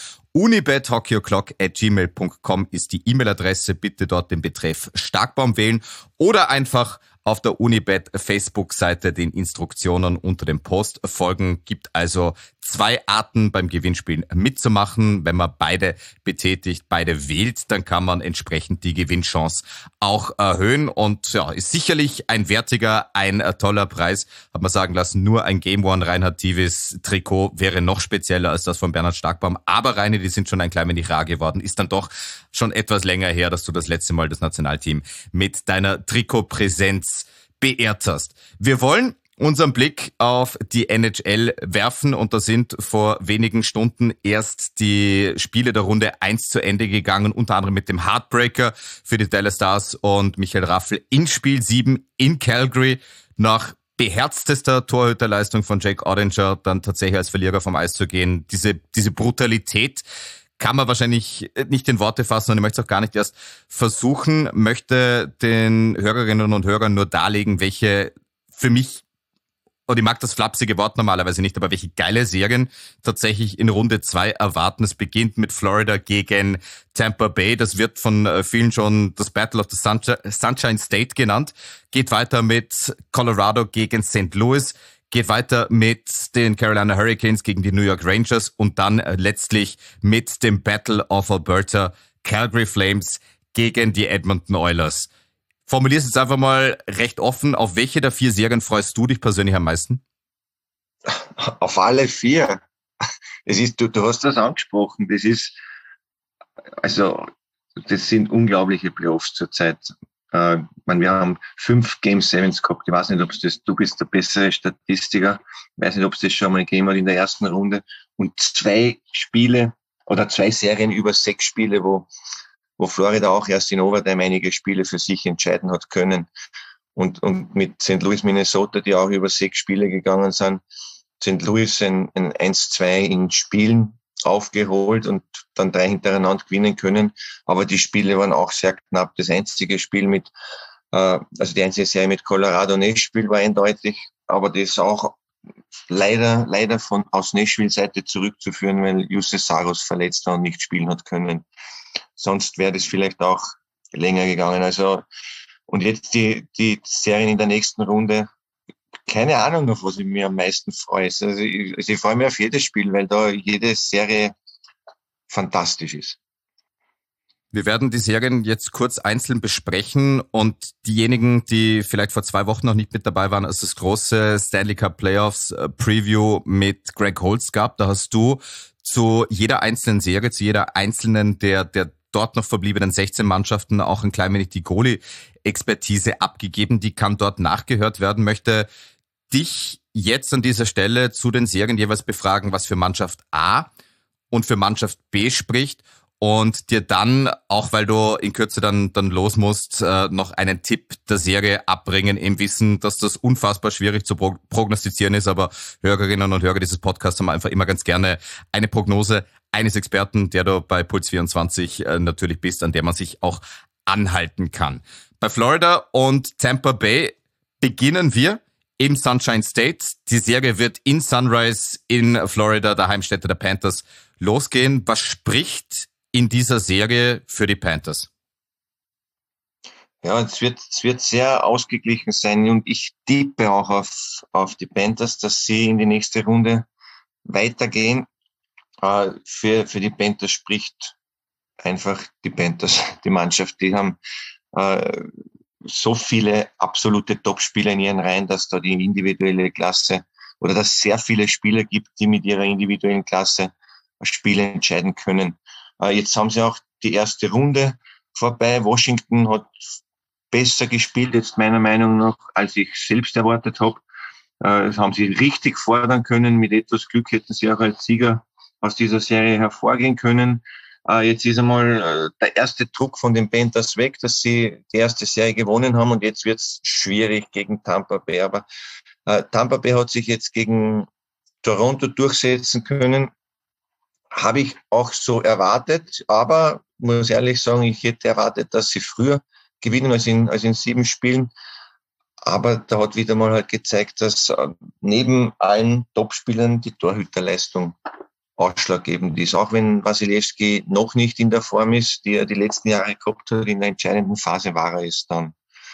unibethockeyoclock@gmail.com ist die E-Mail-Adresse. Bitte dort den Betreff Starkbaum wählen oder einfach auf der Unibet Facebook-Seite den Instruktionen unter dem Post folgen. Gibt also 2 Arten beim Gewinnspiel mitzumachen. Wenn man beide betätigt, beide wählt, dann kann man entsprechend die Gewinnchance auch erhöhen. Und ja, ist sicherlich ein wertiger, ein toller Preis. Hat man sagen lassen, nur ein Game One Reinhard Tivis Trikot wäre noch spezieller als das von Bernhard Starkbaum. Aber Reine, die sind schon ein klein wenig rar geworden. Ist dann doch schon etwas länger her, dass du das letzte Mal das Nationalteam mit deiner Trikotpräsenz beehrt hast. Wir wollen unseren Blick auf die NHL werfen, und da sind vor wenigen Stunden erst die Spiele der Runde 1 zu Ende gegangen, unter anderem mit dem Heartbreaker für die Dallas Stars und Michael Raffl in Spiel 7 in Calgary. Nach beherztester Torhüterleistung von Jake Oettinger dann tatsächlich als Verlierer vom Eis zu gehen. Diese Brutalität kann man wahrscheinlich nicht in Worte fassen, und ich möchte es auch gar nicht erst versuchen, möchte den Hörerinnen und Hörern nur darlegen, welche für mich, und ich mag das flapsige Wort normalerweise nicht, aber welche geile Serien tatsächlich in Runde 2 erwarten. Es beginnt mit Florida gegen Tampa Bay. Das wird von vielen schon das Battle of the Sunshine State genannt. Geht weiter mit Colorado gegen St. Louis. Geht weiter mit den Carolina Hurricanes gegen die New York Rangers und dann letztlich mit dem Battle of Alberta, Calgary Flames gegen die Edmonton Oilers. Formulierst jetzt einfach mal recht offen, auf welche der 4 Serien freust du dich persönlich am meisten? Auf alle 4. Du hast das angesprochen, das sind unglaubliche Playoffs zurzeit. Wir haben 5 Game 7s gehabt. Ich weiß nicht, du bist der bessere Statistiker. Ich weiß nicht, ob es das schon mal gegeben hat in der ersten Runde. Und 2 Spiele oder 2 Serien über 6 Spiele, wo Florida auch erst in Overtime einige Spiele für sich entscheiden hat können. Und mit St. Louis, Minnesota, die auch über 6 Spiele gegangen sind. St. Louis ein 1-2 in Spielen aufgeholt und dann 3 hintereinander gewinnen können. Aber die Spiele waren auch sehr knapp. Das einzige Spiel die einzige Serie mit Colorado Nashville war eindeutig, aber das auch leider aus Nashville-Seite zurückzuführen, weil Jussi Saros verletzt war und nicht spielen hat können. Sonst wäre das vielleicht auch länger gegangen. Also, und jetzt die Serien in der nächsten Runde. keine Ahnung, auf was ich mir am meisten freue. Also ich freue mich auf jedes Spiel, weil da jede Serie fantastisch ist. Wir werden die Serien jetzt kurz einzeln besprechen und diejenigen, die vielleicht vor 2 Wochen noch nicht mit dabei waren, als das große Stanley Cup Playoffs Preview mit Greg Holtz gab, da hast du zu jeder einzelnen Serie, zu jeder einzelnen der dort noch verbliebenen 16 Mannschaften auch ein klein wenig die Goalie-Expertise abgegeben. Die kann dort nachgehört werden. Möchte dich jetzt an dieser Stelle zu den Serien jeweils befragen, was für Mannschaft A und für Mannschaft B spricht. Und dir dann, auch weil du in Kürze dann los musst, noch einen Tipp der Serie abbringen, im Wissen, dass das unfassbar schwierig zu prognostizieren ist. Aber Hörerinnen und Hörer dieses Podcasts haben einfach immer ganz gerne eine Prognose eines Experten, der du bei Puls 24 natürlich bist, an der man sich auch anhalten kann. Bei Florida und Tampa Bay beginnen wir im Sunshine State. Die Serie wird in Sunrise in Florida, der Heimstätte der Panthers, losgehen. Was spricht in dieser Serie für die Panthers? Ja, es wird sehr ausgeglichen sein und ich tippe auch auf die Panthers, dass sie in die nächste Runde weitergehen. Für die Panthers spricht einfach die Panthers, die Mannschaft. Die haben so viele absolute Top-Spieler in ihren Reihen, dass da die individuelle Klasse oder dass es sehr viele Spieler gibt, die mit ihrer individuellen Klasse Spiele entscheiden können. Jetzt haben sie auch die erste Runde vorbei. Washington hat besser gespielt, jetzt meiner Meinung nach, als ich selbst erwartet habe. Das haben sie richtig fordern können. Mit etwas Glück hätten sie auch als Sieger aus dieser Serie hervorgehen können. Jetzt ist einmal der erste Druck von den Panthers weg, dass sie die erste Serie gewonnen haben und jetzt wird es schwierig gegen Tampa Bay. Aber Tampa Bay hat sich jetzt gegen Toronto durchsetzen können. Habe ich auch so erwartet, aber muss ehrlich sagen, ich hätte erwartet, dass sie früher gewinnen als in 7 Spielen. Aber da hat wieder mal halt gezeigt, dass neben allen Topspielern die Torhüterleistung ausschlaggebend ist. Auch wenn Wasilewski noch nicht in der Form ist, die er die letzten Jahre gehabt hat, in der entscheidenden Phase war er es dann.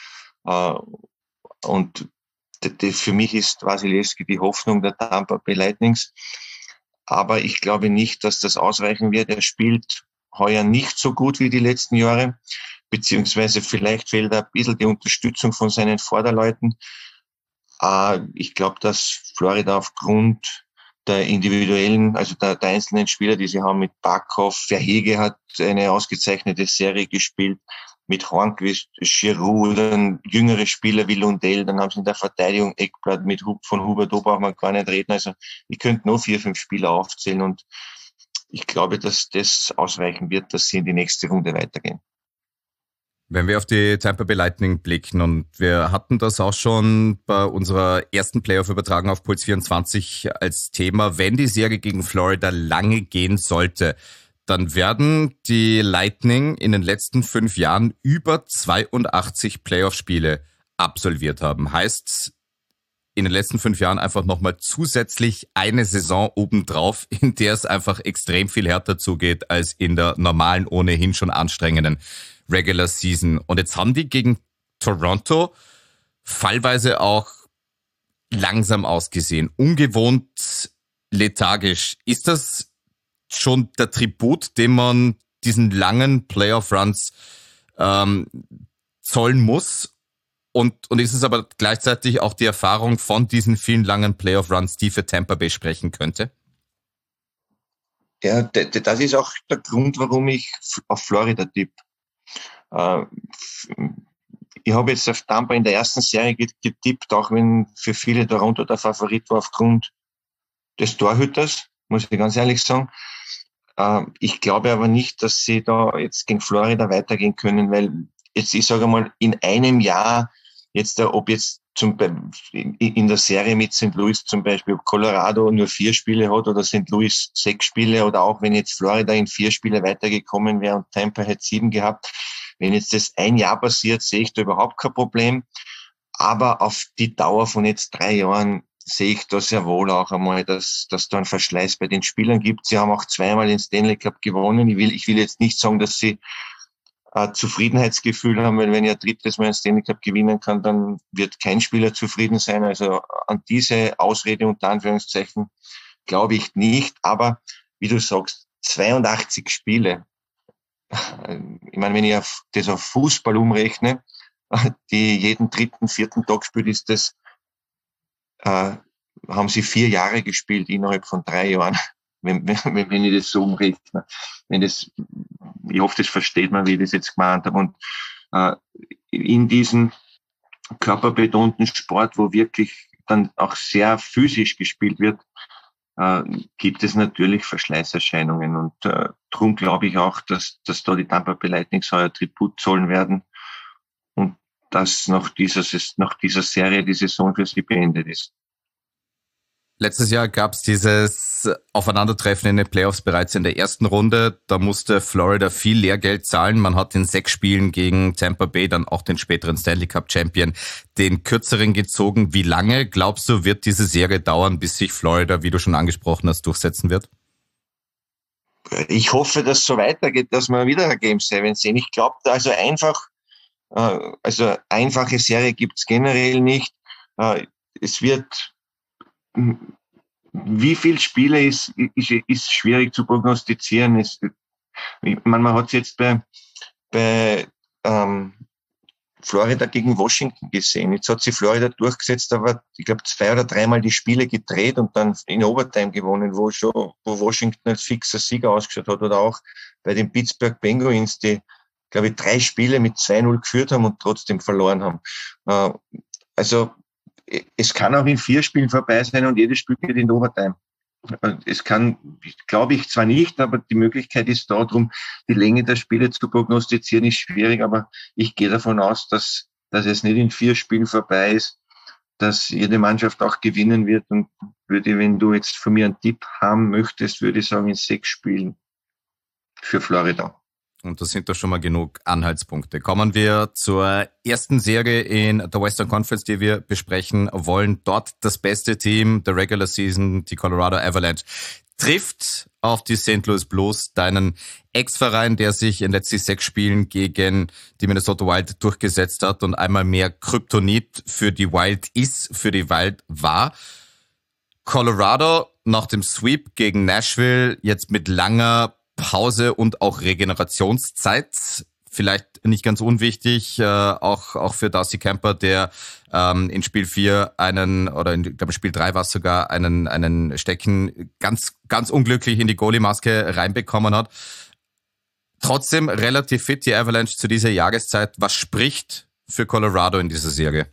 Und für mich ist Wasilewski die Hoffnung der Tampa Bay Lightnings. Aber ich glaube nicht, dass das ausreichen wird. Er spielt heuer nicht so gut wie die letzten Jahre, beziehungsweise vielleicht fehlt ein bisschen die Unterstützung von seinen Vorderleuten. Ich glaube, dass Florida aufgrund der individuellen, also der einzelnen Spieler, die sie haben mit Barkov, Verhege hat eine ausgezeichnete Serie gespielt, mit Hornqvist, Giroud, dann jüngere Spieler wie Lundell, dann haben sie in der Verteidigung Ekblad von Hubert, da braucht man gar nicht reden. Also ich könnte noch 4, 5 Spieler aufzählen und ich glaube, dass das ausreichen wird, dass sie in die nächste Runde weitergehen. Wenn wir auf die Tampa Bay Lightning blicken, und wir hatten das auch schon bei unserer ersten Playoff-Übertragung auf Puls 24 als Thema, wenn die Serie gegen Florida lange gehen sollte, dann werden die Lightning in den letzten 5 Jahren über 82 Playoff-Spiele absolviert haben. Heißt, in den letzten 5 Jahren einfach nochmal zusätzlich eine Saison obendrauf, in der es einfach extrem viel härter zugeht als in der normalen, ohnehin schon anstrengenden Regular Season. Und jetzt haben die gegen Toronto fallweise auch langsam ausgesehen, ungewohnt lethargisch. Ist das schon der Tribut, den man diesen langen Playoff-Runs zollen muss? Und ist es aber gleichzeitig auch die Erfahrung von diesen vielen langen Playoff-Runs, die für Tampa Bay sprechen könnte? Ja, das ist auch der Grund, warum ich auf Florida tippe. Ich habe jetzt auf Tampa in der ersten Serie getippt, auch wenn für viele Toronto der Favorit war aufgrund des Torhüters, muss ich ganz ehrlich sagen. Ich glaube aber nicht, dass sie da jetzt gegen Florida weitergehen können, weil jetzt, ich sage mal, in einem Jahr, jetzt, ob jetzt in der Serie mit St. Louis zum Beispiel, ob Colorado nur 4 Spiele hat oder St. Louis 6 Spiele oder auch wenn jetzt Florida in 4 Spiele weitergekommen wäre und Tampa hätte 7 gehabt, wenn jetzt das ein Jahr passiert, sehe ich da überhaupt kein Problem. Aber auf die Dauer von jetzt 3 Jahren sehe ich da sehr wohl auch einmal, dass da einen Verschleiß bei den Spielern gibt. Sie haben auch 2-mal den Stanley Cup gewonnen. Ich will jetzt nicht sagen, dass sie Zufriedenheitsgefühl haben, weil wenn ich ein drittes Mal ein Stanley Cup gewinnen kann, dann wird kein Spieler zufrieden sein. Also an diese Ausrede unter Anführungszeichen glaube ich nicht. Aber wie du sagst, 82 Spiele. Ich meine, wenn ich das auf Fußball umrechne, die jeden dritten, vierten Tag spielt, ist das, haben sie 4 Jahre gespielt innerhalb von 3 Jahren. Wenn ich das so umrechne. Ich hoffe, das versteht man, wie ich das jetzt gemeint habe. Und in diesem körperbetonten Sport, wo wirklich dann auch sehr physisch gespielt wird, gibt es natürlich Verschleißerscheinungen. Und darum glaube ich auch, dass da die Tampa Bay Lightning heuer Tribut zollen werden und dass nach dieser Serie die Saison für sie beendet ist. Letztes Jahr gab es dieses Aufeinandertreffen in den Playoffs bereits in der ersten Runde. Da musste Florida viel Lehrgeld zahlen. Man hat in 6 Spielen gegen Tampa Bay, dann auch den späteren Stanley Cup Champion, den kürzeren gezogen. Wie lange, glaubst du, wird diese Serie dauern, bis sich Florida, wie du schon angesprochen hast, durchsetzen wird? Ich hoffe, dass es so weitergeht, dass wir wieder ein Game 7 sehen. Ich glaube, also einfache Serie gibt's generell nicht. Es wird, wie viele Spiele ist schwierig zu prognostizieren. Man hat es jetzt bei Florida gegen Washington gesehen. Jetzt hat sich Florida durchgesetzt, aber ich glaube 2 oder 3 Mal die Spiele gedreht und dann in Overtime gewonnen, wo Washington als fixer Sieger ausgeschaut hat, oder auch bei den Pittsburgh Penguins, die, glaube ich, 3 Spiele mit 2-0 geführt haben und trotzdem verloren haben. Also es kann auch in 4 Spielen vorbei sein und jedes Spiel geht in Overtime. Es kann, glaube ich zwar nicht, aber die Möglichkeit ist da. Drum, die Länge der Spiele zu prognostizieren ist schwierig, aber ich gehe davon aus, dass es nicht in 4 Spielen vorbei ist, dass jede Mannschaft auch gewinnen wird, und wenn du jetzt von mir einen Tipp haben möchtest, würde ich sagen in 6 Spielen für Florida. Und das sind doch schon mal genug Anhaltspunkte. Kommen wir zur ersten Serie in der Western Conference, die wir besprechen wollen. Dort das beste Team der Regular Season, die Colorado Avalanche, trifft auf die St. Louis Blues, deinen Ex-Verein, der sich in letzten 6 Spielen gegen die Minnesota Wild durchgesetzt hat und einmal mehr Kryptonit für die Wild war. Colorado nach dem Sweep gegen Nashville jetzt mit langer Pause und auch Regenerationszeit, vielleicht nicht ganz unwichtig, auch für Darcy Kuemper, der in Spiel 4 ich glaube Spiel 3 war es sogar, einen Stecken ganz, ganz unglücklich in die Goalie-Maske reinbekommen hat. Trotzdem relativ fit die Avalanche zu dieser Jahreszeit. Was spricht für Colorado in dieser Serie?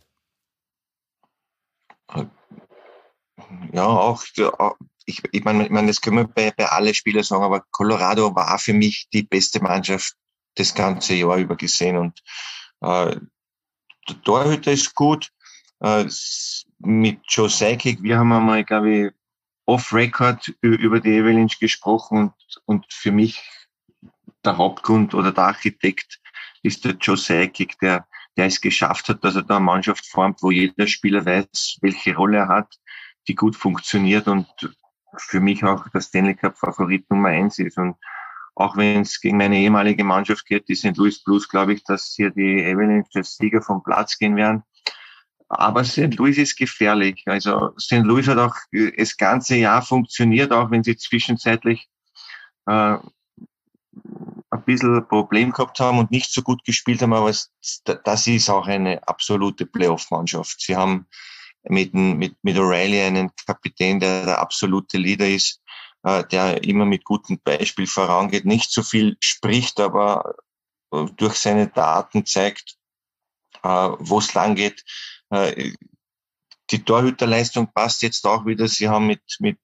Ja, auch ich meine, das können wir bei allen Spielern sagen, aber Colorado war für mich die beste Mannschaft das ganze Jahr über gesehen, und der Torhüter ist gut, mit Joe Sakic, wir haben einmal, glaube ich, off-Record über die Avalanche gesprochen, und für mich der Hauptgrund oder der Architekt ist der Joe Sakic, der es geschafft hat, dass er da eine Mannschaft formt, wo jeder Spieler weiß, welche Rolle er hat, die gut funktioniert und für mich auch der Stanley Cup Favorit Nummer 1 ist. Und auch wenn es gegen meine ehemalige Mannschaft geht, die St. Louis Blues, glaube ich, dass hier die Avalanche als Sieger vom Platz gehen werden. Aber St. Louis ist gefährlich. Also St. Louis hat auch das ganze Jahr funktioniert, auch wenn sie zwischenzeitlich ein bisschen ein Problem gehabt haben und nicht so gut gespielt haben, aber das ist auch eine absolute Playoff-Mannschaft. Sie haben mit O'Reilly einen Kapitän, der absolute Leader ist, der immer mit gutem Beispiel vorangeht, nicht so viel spricht, aber durch seine Daten zeigt, wo es lang geht. Die Torhüterleistung passt jetzt auch wieder. Sie haben mit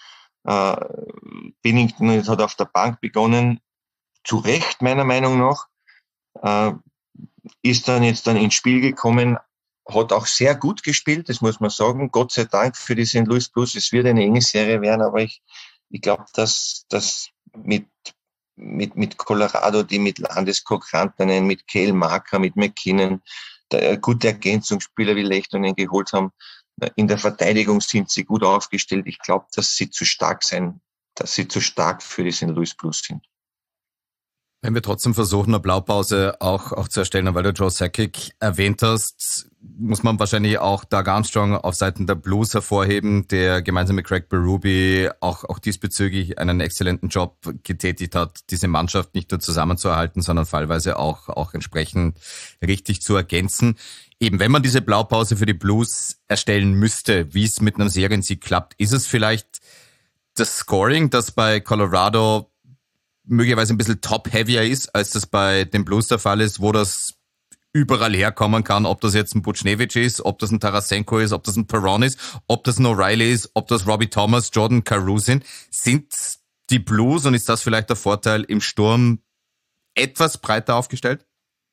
Binnington, hat auf der Bank begonnen, zu Recht meiner Meinung nach, ist dann ins Spiel gekommen, hat auch sehr gut gespielt, das muss man sagen. Gott sei Dank für die St. Louis Blues. Es wird eine enge Serie werden, aber ich glaube, dass mit Colorado, die mit Landeskog Rantanen, mit Cale Makar, mit McKinnon, gute Ergänzungsspieler wie Lehtonen geholt haben. In der Verteidigung sind sie gut aufgestellt. Ich glaube, dass sie zu stark für die St. Louis Blues sind. Wenn wir trotzdem versuchen, eine Blaupause auch zu erstellen, weil du Joe Sakic erwähnt hast, muss man wahrscheinlich auch Doug Armstrong auf Seiten der Blues hervorheben, der gemeinsam mit Craig Berube auch diesbezüglich einen exzellenten Job getätigt hat, diese Mannschaft nicht nur zusammenzuerhalten, sondern fallweise auch entsprechend richtig zu ergänzen. Eben, wenn man diese Blaupause für die Blues erstellen müsste, wie es mit einem Seriensieg klappt, ist es vielleicht das Scoring, das bei Colorado möglicherweise ein bisschen top-heavier ist, als das bei den Blues der Fall ist, wo das überall herkommen kann, ob das jetzt ein Buchnevich ist, ob das ein Tarasenko ist, ob das ein Perron ist, ob das ein O'Reilly ist, ob das Robbie Thomas, Jordan Carew sind die Blues, und ist das vielleicht der Vorteil, im Sturm etwas breiter aufgestellt?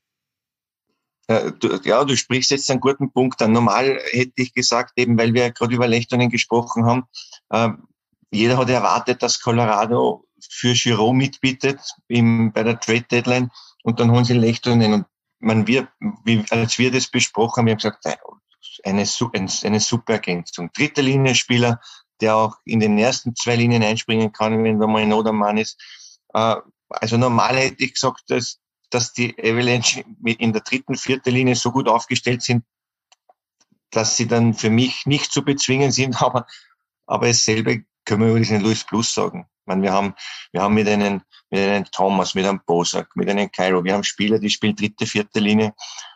Du sprichst jetzt einen guten Punkt an. Normal hätte ich gesagt, eben weil wir gerade über Lehtonen gesprochen haben, jeder hat erwartet, dass Colorado für Giroux mitbietet bei der Trade Deadline, und dann holen sie Lehtonen. Und als wir das besprochen haben, wir haben gesagt, eine super Ergänzung. Dritte Linienspieler, der auch in den ersten 2 Linien einspringen kann, wenn da mal ein Not-am-Mann ist. Also normal hätte ich gesagt, dass die Avalanche in der 3., 4. Linie so gut aufgestellt sind, dass sie dann für mich nicht zu bezwingen sind, aber dasselbe können wir über diesen Louis Blues sagen. Ich meine, wir haben mit einem Thomas, mit einem Bosak, mit einem Cairo, wir haben Spieler, die spielen 3., 4. Linie,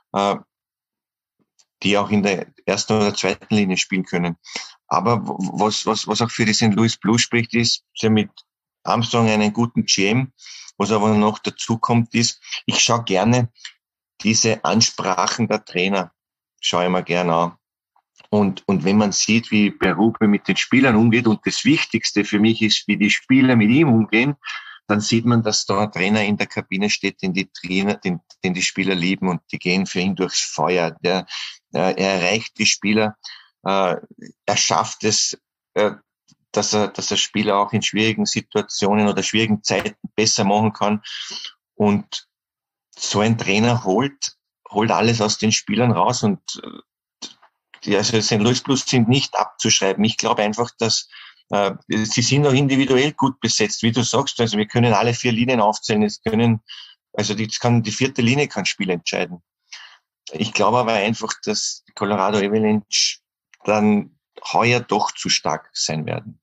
die auch in der 1. oder 2. Linie spielen können. Aber was auch für diesen Louis Blues spricht, ist, sie haben mit Armstrong einen guten GM. Was aber noch dazu kommt, ist, ich schaue gerne diese Ansprachen der Trainer, schaue ich mir gerne an. Und wenn man sieht, wie Berube mit den Spielern umgeht, und das Wichtigste für mich ist, wie die Spieler mit ihm umgehen, dann sieht man, dass da ein Trainer in der Kabine steht, den die Spieler lieben, und die gehen für ihn durchs Feuer. Er erreicht die Spieler, er schafft es, dass er Spieler auch in schwierigen Situationen oder schwierigen Zeiten besser machen kann. Und so ein Trainer holt alles aus den Spielern raus, und also St. Louis Blues sind nicht abzuschreiben. Ich glaube einfach, dass sie sind auch individuell gut besetzt, wie du sagst. Also wir können alle 4 Linien aufzählen. Die 4. Linie kann Spiel entscheiden. Ich glaube aber einfach, dass die Colorado Avalanche dann heuer doch zu stark sein werden.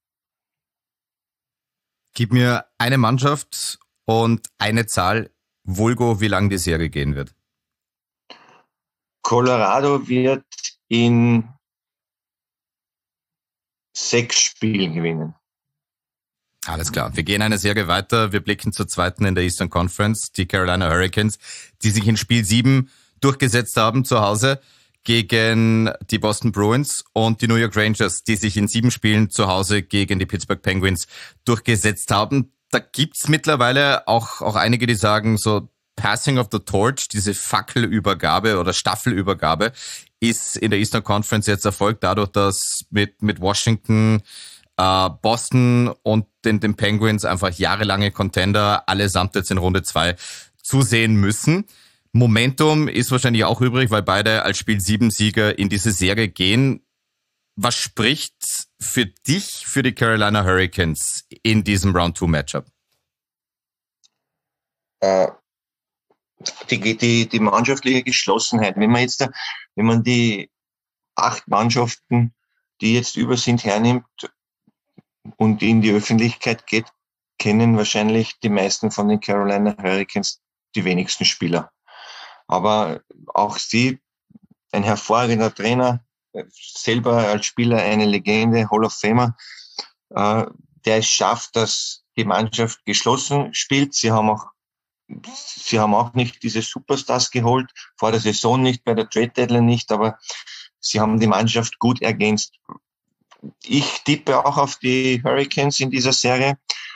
Gib mir eine Mannschaft und eine Zahl, vulgo, wie lang die Serie gehen wird. Colorado wird in 6 Spielen gewinnen. Alles klar. Wir gehen eine Serie weiter. Wir blicken zur 2. in der Eastern Conference, die Carolina Hurricanes, die sich in Spiel 7 durchgesetzt haben zu Hause gegen die Boston Bruins, und die New York Rangers, die sich in 7 Spielen zu Hause gegen die Pittsburgh Penguins durchgesetzt haben. Da gibt's mittlerweile auch einige, die sagen, so Passing of the Torch, diese Fackelübergabe oder Staffelübergabe, ist in der Eastern Conference jetzt erfolgt, dadurch, dass mit Washington, Boston und den Penguins einfach jahrelange Contender allesamt jetzt in Runde 2 zusehen müssen. Momentum ist wahrscheinlich auch übrig, weil beide als Spiel-7-Sieger in diese Serie gehen. Was spricht für dich, für die Carolina Hurricanes in diesem Round-2-Matchup? Die mannschaftliche Geschlossenheit. Wenn man die 8 Mannschaften, die jetzt über sind, hernimmt und in die Öffentlichkeit geht, kennen wahrscheinlich die meisten von den Carolina Hurricanes die wenigsten Spieler. Aber auch sie, ein hervorragender Trainer, selber als Spieler eine Legende, Hall of Famer, der es schafft, dass die Mannschaft geschlossen spielt. Sie haben auch nicht diese Superstars geholt, vor der Saison nicht, bei der Trade Deadline nicht, aber sie haben die Mannschaft gut ergänzt. Ich tippe auch auf die Hurricanes in dieser Serie.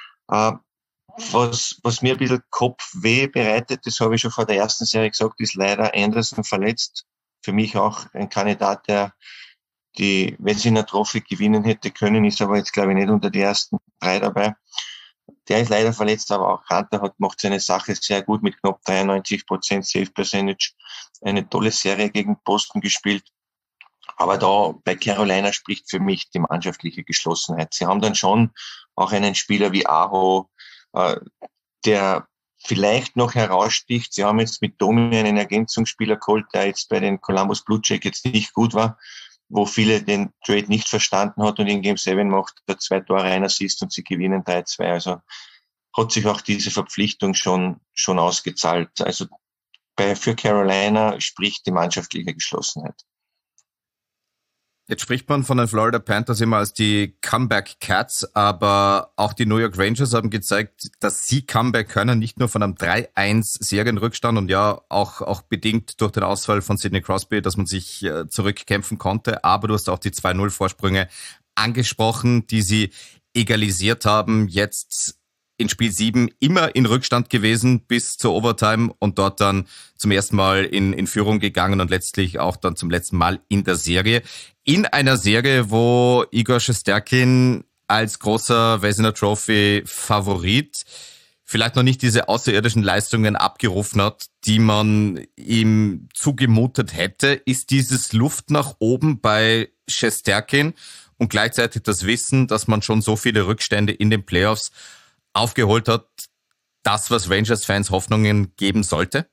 Was mir ein bisschen Kopfweh bereitet, das habe ich schon vor der ersten Serie gesagt, ist leider Anderson verletzt. Für mich auch ein Kandidat, der wenn sie eine Trophy gewinnen hätte können, ist aber jetzt, glaube ich, nicht unter die ersten 3 dabei. Der ist leider verletzt, aber auch Hunter macht seine Sache sehr gut mit knapp 93% Save Percentage. Eine tolle Serie gegen Boston gespielt. Aber da bei Carolina spricht für mich die mannschaftliche Geschlossenheit. Sie haben dann schon auch einen Spieler wie Aho, der vielleicht noch heraussticht, sie haben jetzt mit Domi einen Ergänzungsspieler geholt, der jetzt bei den Columbus Blue Jackets nicht gut war, wo viele den Trade nicht verstanden hat und in Game 7 macht er 2 Tore, ein Assist und sie gewinnen 3-2. Also hat sich auch diese Verpflichtung schon ausgezahlt. Also für Carolina spricht die mannschaftliche Geschlossenheit. Jetzt spricht man von den Florida Panthers immer als die Comeback Cats, aber auch die New York Rangers haben gezeigt, dass sie Comeback können, nicht nur von einem 3-1 Serienrückstand und ja auch bedingt durch den Ausfall von Sidney Crosby, dass man sich zurückkämpfen konnte, aber du hast auch die 2-0 Vorsprünge angesprochen, die sie egalisiert haben, jetzt in Spiel 7 immer in Rückstand gewesen bis zur Overtime und dort dann zum ersten Mal in Führung gegangen und letztlich auch dann zum letzten Mal in der Serie. In einer Serie, wo Igor Shesterkin als großer Vezina Trophy Favorit vielleicht noch nicht diese außerirdischen Leistungen abgerufen hat, die man ihm zugemutet hätte, ist dieses Luft nach oben bei Shesterkin und gleichzeitig das Wissen, dass man schon so viele Rückstände in den Playoffs aufgeholt hat, das, was Rangers-Fans Hoffnungen geben sollte?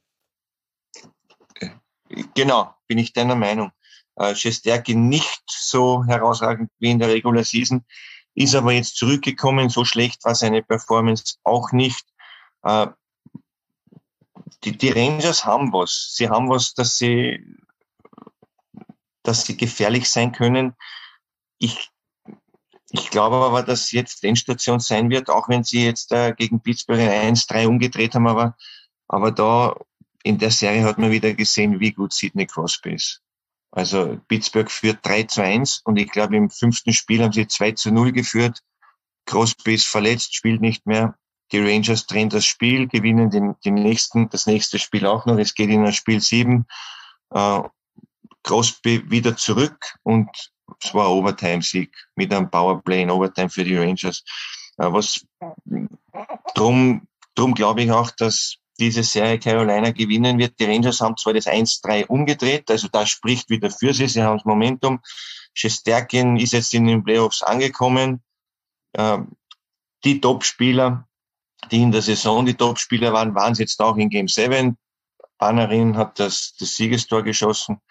Genau, bin ich deiner Meinung. Shesterkin nicht so herausragend wie in der Regular Season, ist aber jetzt zurückgekommen. So schlecht war seine Performance auch nicht. Die Rangers haben was. Sie haben was, dass sie gefährlich sein können. Ich glaube aber, dass jetzt Endstation sein wird, auch wenn sie jetzt gegen Pittsburgh 1-3 umgedreht haben, aber da in der Serie hat man wieder gesehen, wie gut Sidney Crosby ist. Also Pittsburgh führt 3-1 und ich glaube im 5. Spiel haben sie 2-0 geführt. Crosby ist verletzt, spielt nicht mehr. Die Rangers drehen das Spiel, gewinnen das nächste Spiel auch noch. Es geht in das Spiel 7. Crosby wieder zurück und es war ein Overtime-Sieg mit einem Powerplay in Overtime für die Rangers. Drum glaube ich auch, dass diese Serie Carolina gewinnen wird. Die Rangers haben zwar das 1-3 umgedreht, also das spricht wieder für sie. Sie haben das Momentum. Shesterkin ist jetzt in den Playoffs angekommen. Die Topspieler, die in der Saison die Topspieler waren es jetzt auch in Game 7. Panarin hat das Siegestor geschossen.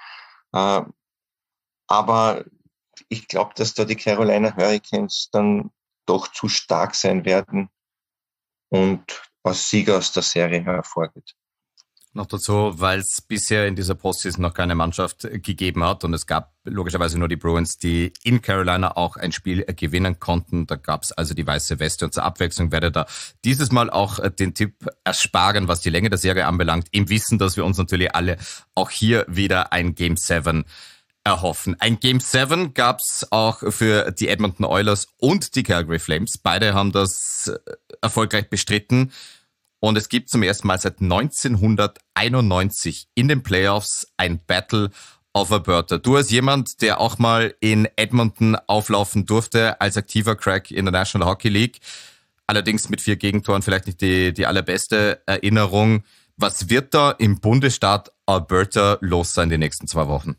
Aber ich glaube, dass da die Carolina Hurricanes dann doch zu stark sein werden und als Sieger aus der Serie hervorgeht. Noch dazu, weil es bisher in dieser Postseason noch keine Mannschaft gegeben hat und es gab logischerweise nur die Bruins, die in Carolina auch ein Spiel gewinnen konnten. Da gab es also die weiße Weste und zur Abwechslung werde da dieses Mal auch den Tipp ersparen, was die Länge der Serie anbelangt, im Wissen, dass wir uns natürlich alle auch hier wieder ein Game 7 erhoffen. Ein Game 7 gab's auch für die Edmonton Oilers und die Calgary Flames. Beide haben das erfolgreich bestritten. Und es gibt zum ersten Mal seit 1991 in den Playoffs ein Battle of Alberta. Du als jemand, der auch mal in Edmonton auflaufen durfte als aktiver Crack in der National Hockey League, allerdings mit 4 Gegentoren vielleicht nicht die allerbeste Erinnerung. Was wird da im Bundesstaat Alberta los sein die nächsten 2 Wochen?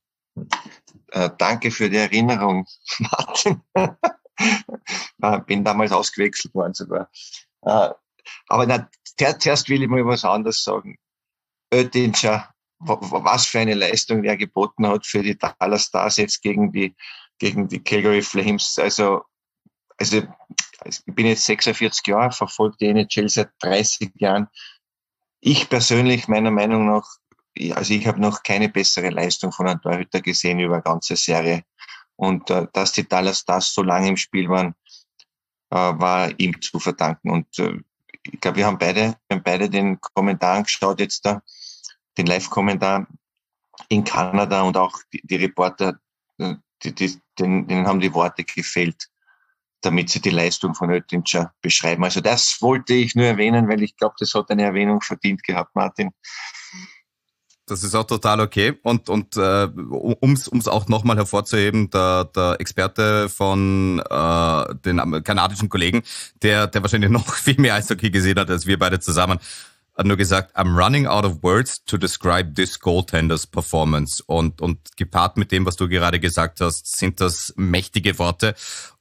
Danke für die Erinnerung, Martin. Bin damals ausgewechselt worden sogar. Aber zuerst will ich mal was anderes sagen. Oettinger, was für eine Leistung er geboten hat für die Dallas Stars jetzt gegen die Calgary Flames. Also ich bin jetzt 46 Jahre, verfolge die NHL seit 30 Jahren. Ich persönlich, meiner Meinung nach, also ich habe noch keine bessere Leistung von einem Torhüter gesehen über eine ganze Serie. Und dass die Dallas Stars so lange im Spiel waren, war ihm zu verdanken. Und ich glaube, wir haben beide den Kommentar angeschaut jetzt da, den Live-Kommentar in Kanada und auch die Reporter, denen haben die Worte gefehlt, damit sie die Leistung von Oettinger beschreiben. Also das wollte ich nur erwähnen, weil ich glaube, das hat eine Erwähnung verdient gehabt, Martin. Das ist auch total okay. Und um's auch nochmal hervorzuheben, der Experte von den kanadischen Kollegen, der wahrscheinlich noch viel mehr Eishockey gesehen hat als wir beide zusammen, hat nur gesagt, I'm running out of words to describe this goaltender's performance. Und gepaart mit dem, was du gerade gesagt hast, sind das mächtige Worte.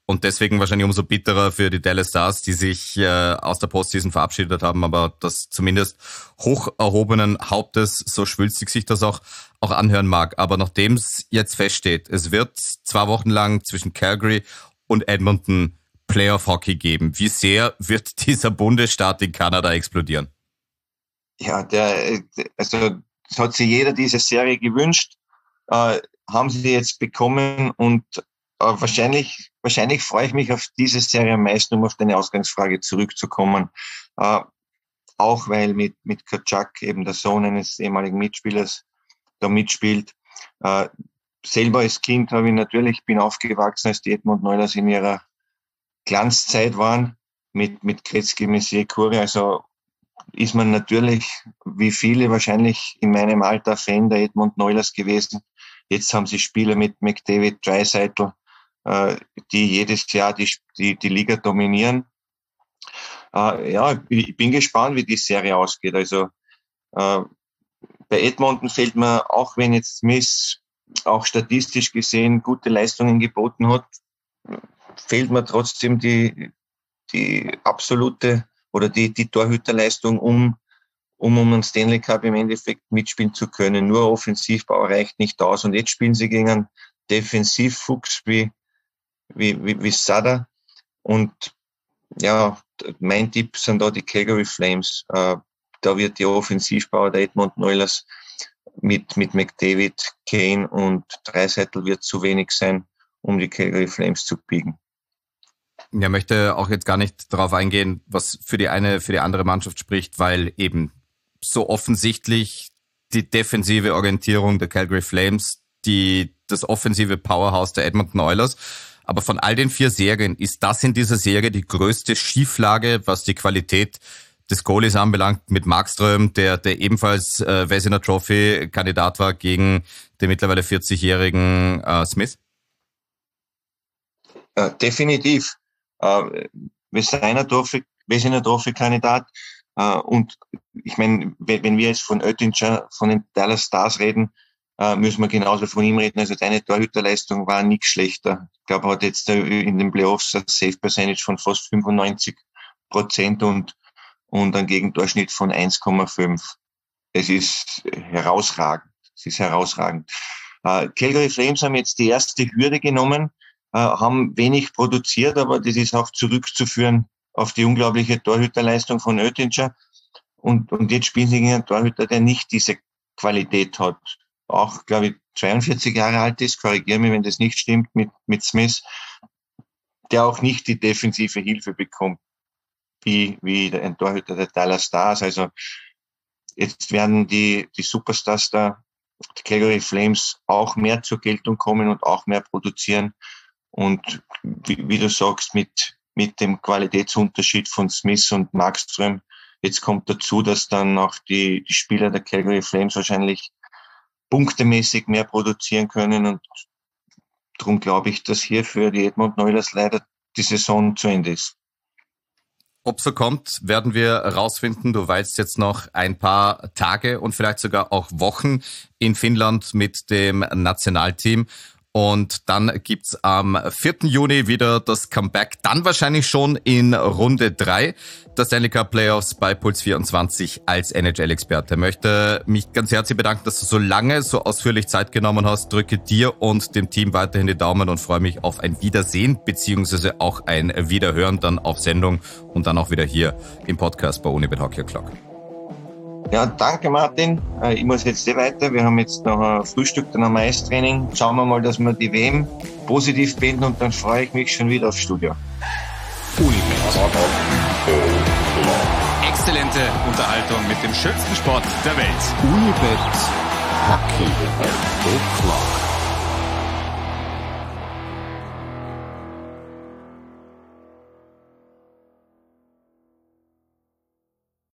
Und deswegen wahrscheinlich umso bitterer für die Dallas Stars, die sich aus der Postseason verabschiedet haben, aber das zumindest hoch erhobenen Hauptes, so schwülstig sich das auch anhören mag. Aber nachdem es jetzt feststeht, es wird 2 Wochen lang zwischen Calgary und Edmonton Playoff-Hockey geben. Wie sehr wird dieser Bundesstaat in Kanada explodieren? Ja, das hat sich jeder diese Serie gewünscht, haben sie jetzt bekommen und wahrscheinlich freue ich mich auf diese Serie am meisten, um auf deine Ausgangsfrage zurückzukommen. Auch weil mit Tkachuk, eben der Sohn eines ehemaligen Mitspielers, da mitspielt. Selber als Kind bin aufgewachsen, als die Edmonton Oilers in ihrer Glanzzeit waren, mit Gretzky, Messier, Kurri. Also ist man natürlich, wie viele wahrscheinlich in meinem Alter, Fan der Edmonton Oilers gewesen. Jetzt haben sie Spieler mit McDavid, Draisaitl, die jedes Jahr die Liga dominieren. Ich bin gespannt, wie die Serie ausgeht. Also bei Edmonton fehlt mir, auch wenn jetzt Smith auch statistisch gesehen gute Leistungen geboten hat, fehlt mir trotzdem die absolute oder die Torhüterleistung, um einen Stanley Cup im Endeffekt mitspielen zu können. Nur Offensivbau reicht nicht aus. Und jetzt spielen sie gegen einen Defensivfuchs wie Sutter. Und ja, mein Tipp sind da die Calgary Flames. Da wird die Offensivbau der Edmonton Oilers mit McDavid, Kane und Draisaitl wird zu wenig sein, um die Calgary Flames zu biegen. Ja, möchte auch jetzt gar nicht darauf eingehen, was für die andere Mannschaft spricht, weil eben so offensichtlich die defensive Orientierung der Calgary Flames, das offensive Powerhouse der Edmonton Oilers. Aber von all den 4 Serien ist das in dieser Serie die größte Schieflage, was die Qualität des Goalies anbelangt, mit Markström, der ebenfalls Vezina Trophy Kandidat war gegen den mittlerweile 40-jährigen Smith? Definitiv. Vezina Trophy Kandidat. Und ich meine, wenn wir jetzt von Oettinger, von den Dallas Stars reden, müssen wir genauso von ihm reden. Also deine Torhüterleistung war nichts schlechter. Ich glaube, er hat jetzt in den Playoffs ein Save Percentage von fast 95% und einen Gegendurchschnitt von 1,5. Es ist herausragend. Calgary Flames haben jetzt die erste Hürde genommen, haben wenig produziert, aber das ist auch zurückzuführen auf die unglaubliche Torhüterleistung von Oettinger. Und jetzt spielen sie gegen einen Torhüter, der nicht diese Qualität hat. Auch, glaube ich, 42 Jahre alt ist, korrigiere mich, wenn das nicht stimmt, mit Smith, der auch nicht die defensive Hilfe bekommt, wie ein Torhüter der Dallas Stars. Also jetzt werden die Superstars da, die Calgary Flames, auch mehr zur Geltung kommen und auch mehr produzieren. Und wie du sagst, mit dem Qualitätsunterschied von Smith und Markström, jetzt kommt dazu, dass dann auch die Spieler der Calgary Flames wahrscheinlich punktemäßig mehr produzieren können, und darum glaube ich, dass hier für die Edmonton Oilers leider die Saison zu Ende ist. Ob so kommt, werden wir rausfinden. Du weißt jetzt noch ein paar Tage und vielleicht sogar auch Wochen in Finnland mit dem Nationalteam. Und dann gibt's am 4. Juni wieder das Comeback, dann wahrscheinlich schon in Runde 3 der Stanley Cup Playoffs bei Puls 24 als NHL-Experte. Möchte mich ganz herzlich bedanken, dass du so lange, so ausführlich Zeit genommen hast. Drücke dir und dem Team weiterhin die Daumen und freue mich auf ein Wiedersehen beziehungsweise auch ein Wiederhören dann auf Sendung und dann auch wieder hier im Podcast bei Unibet Hockey O'Clock. Ja, danke Martin. Ich muss jetzt weiter. Wir haben jetzt noch ein Frühstück, dann haben wir Eistraining. Schauen wir mal, dass wir die WM positiv beenden und dann freue ich mich schon wieder aufs Studio. Exzellente Unterhaltung mit dem schönsten Sport der Welt. Unibet Hockey O'Clock.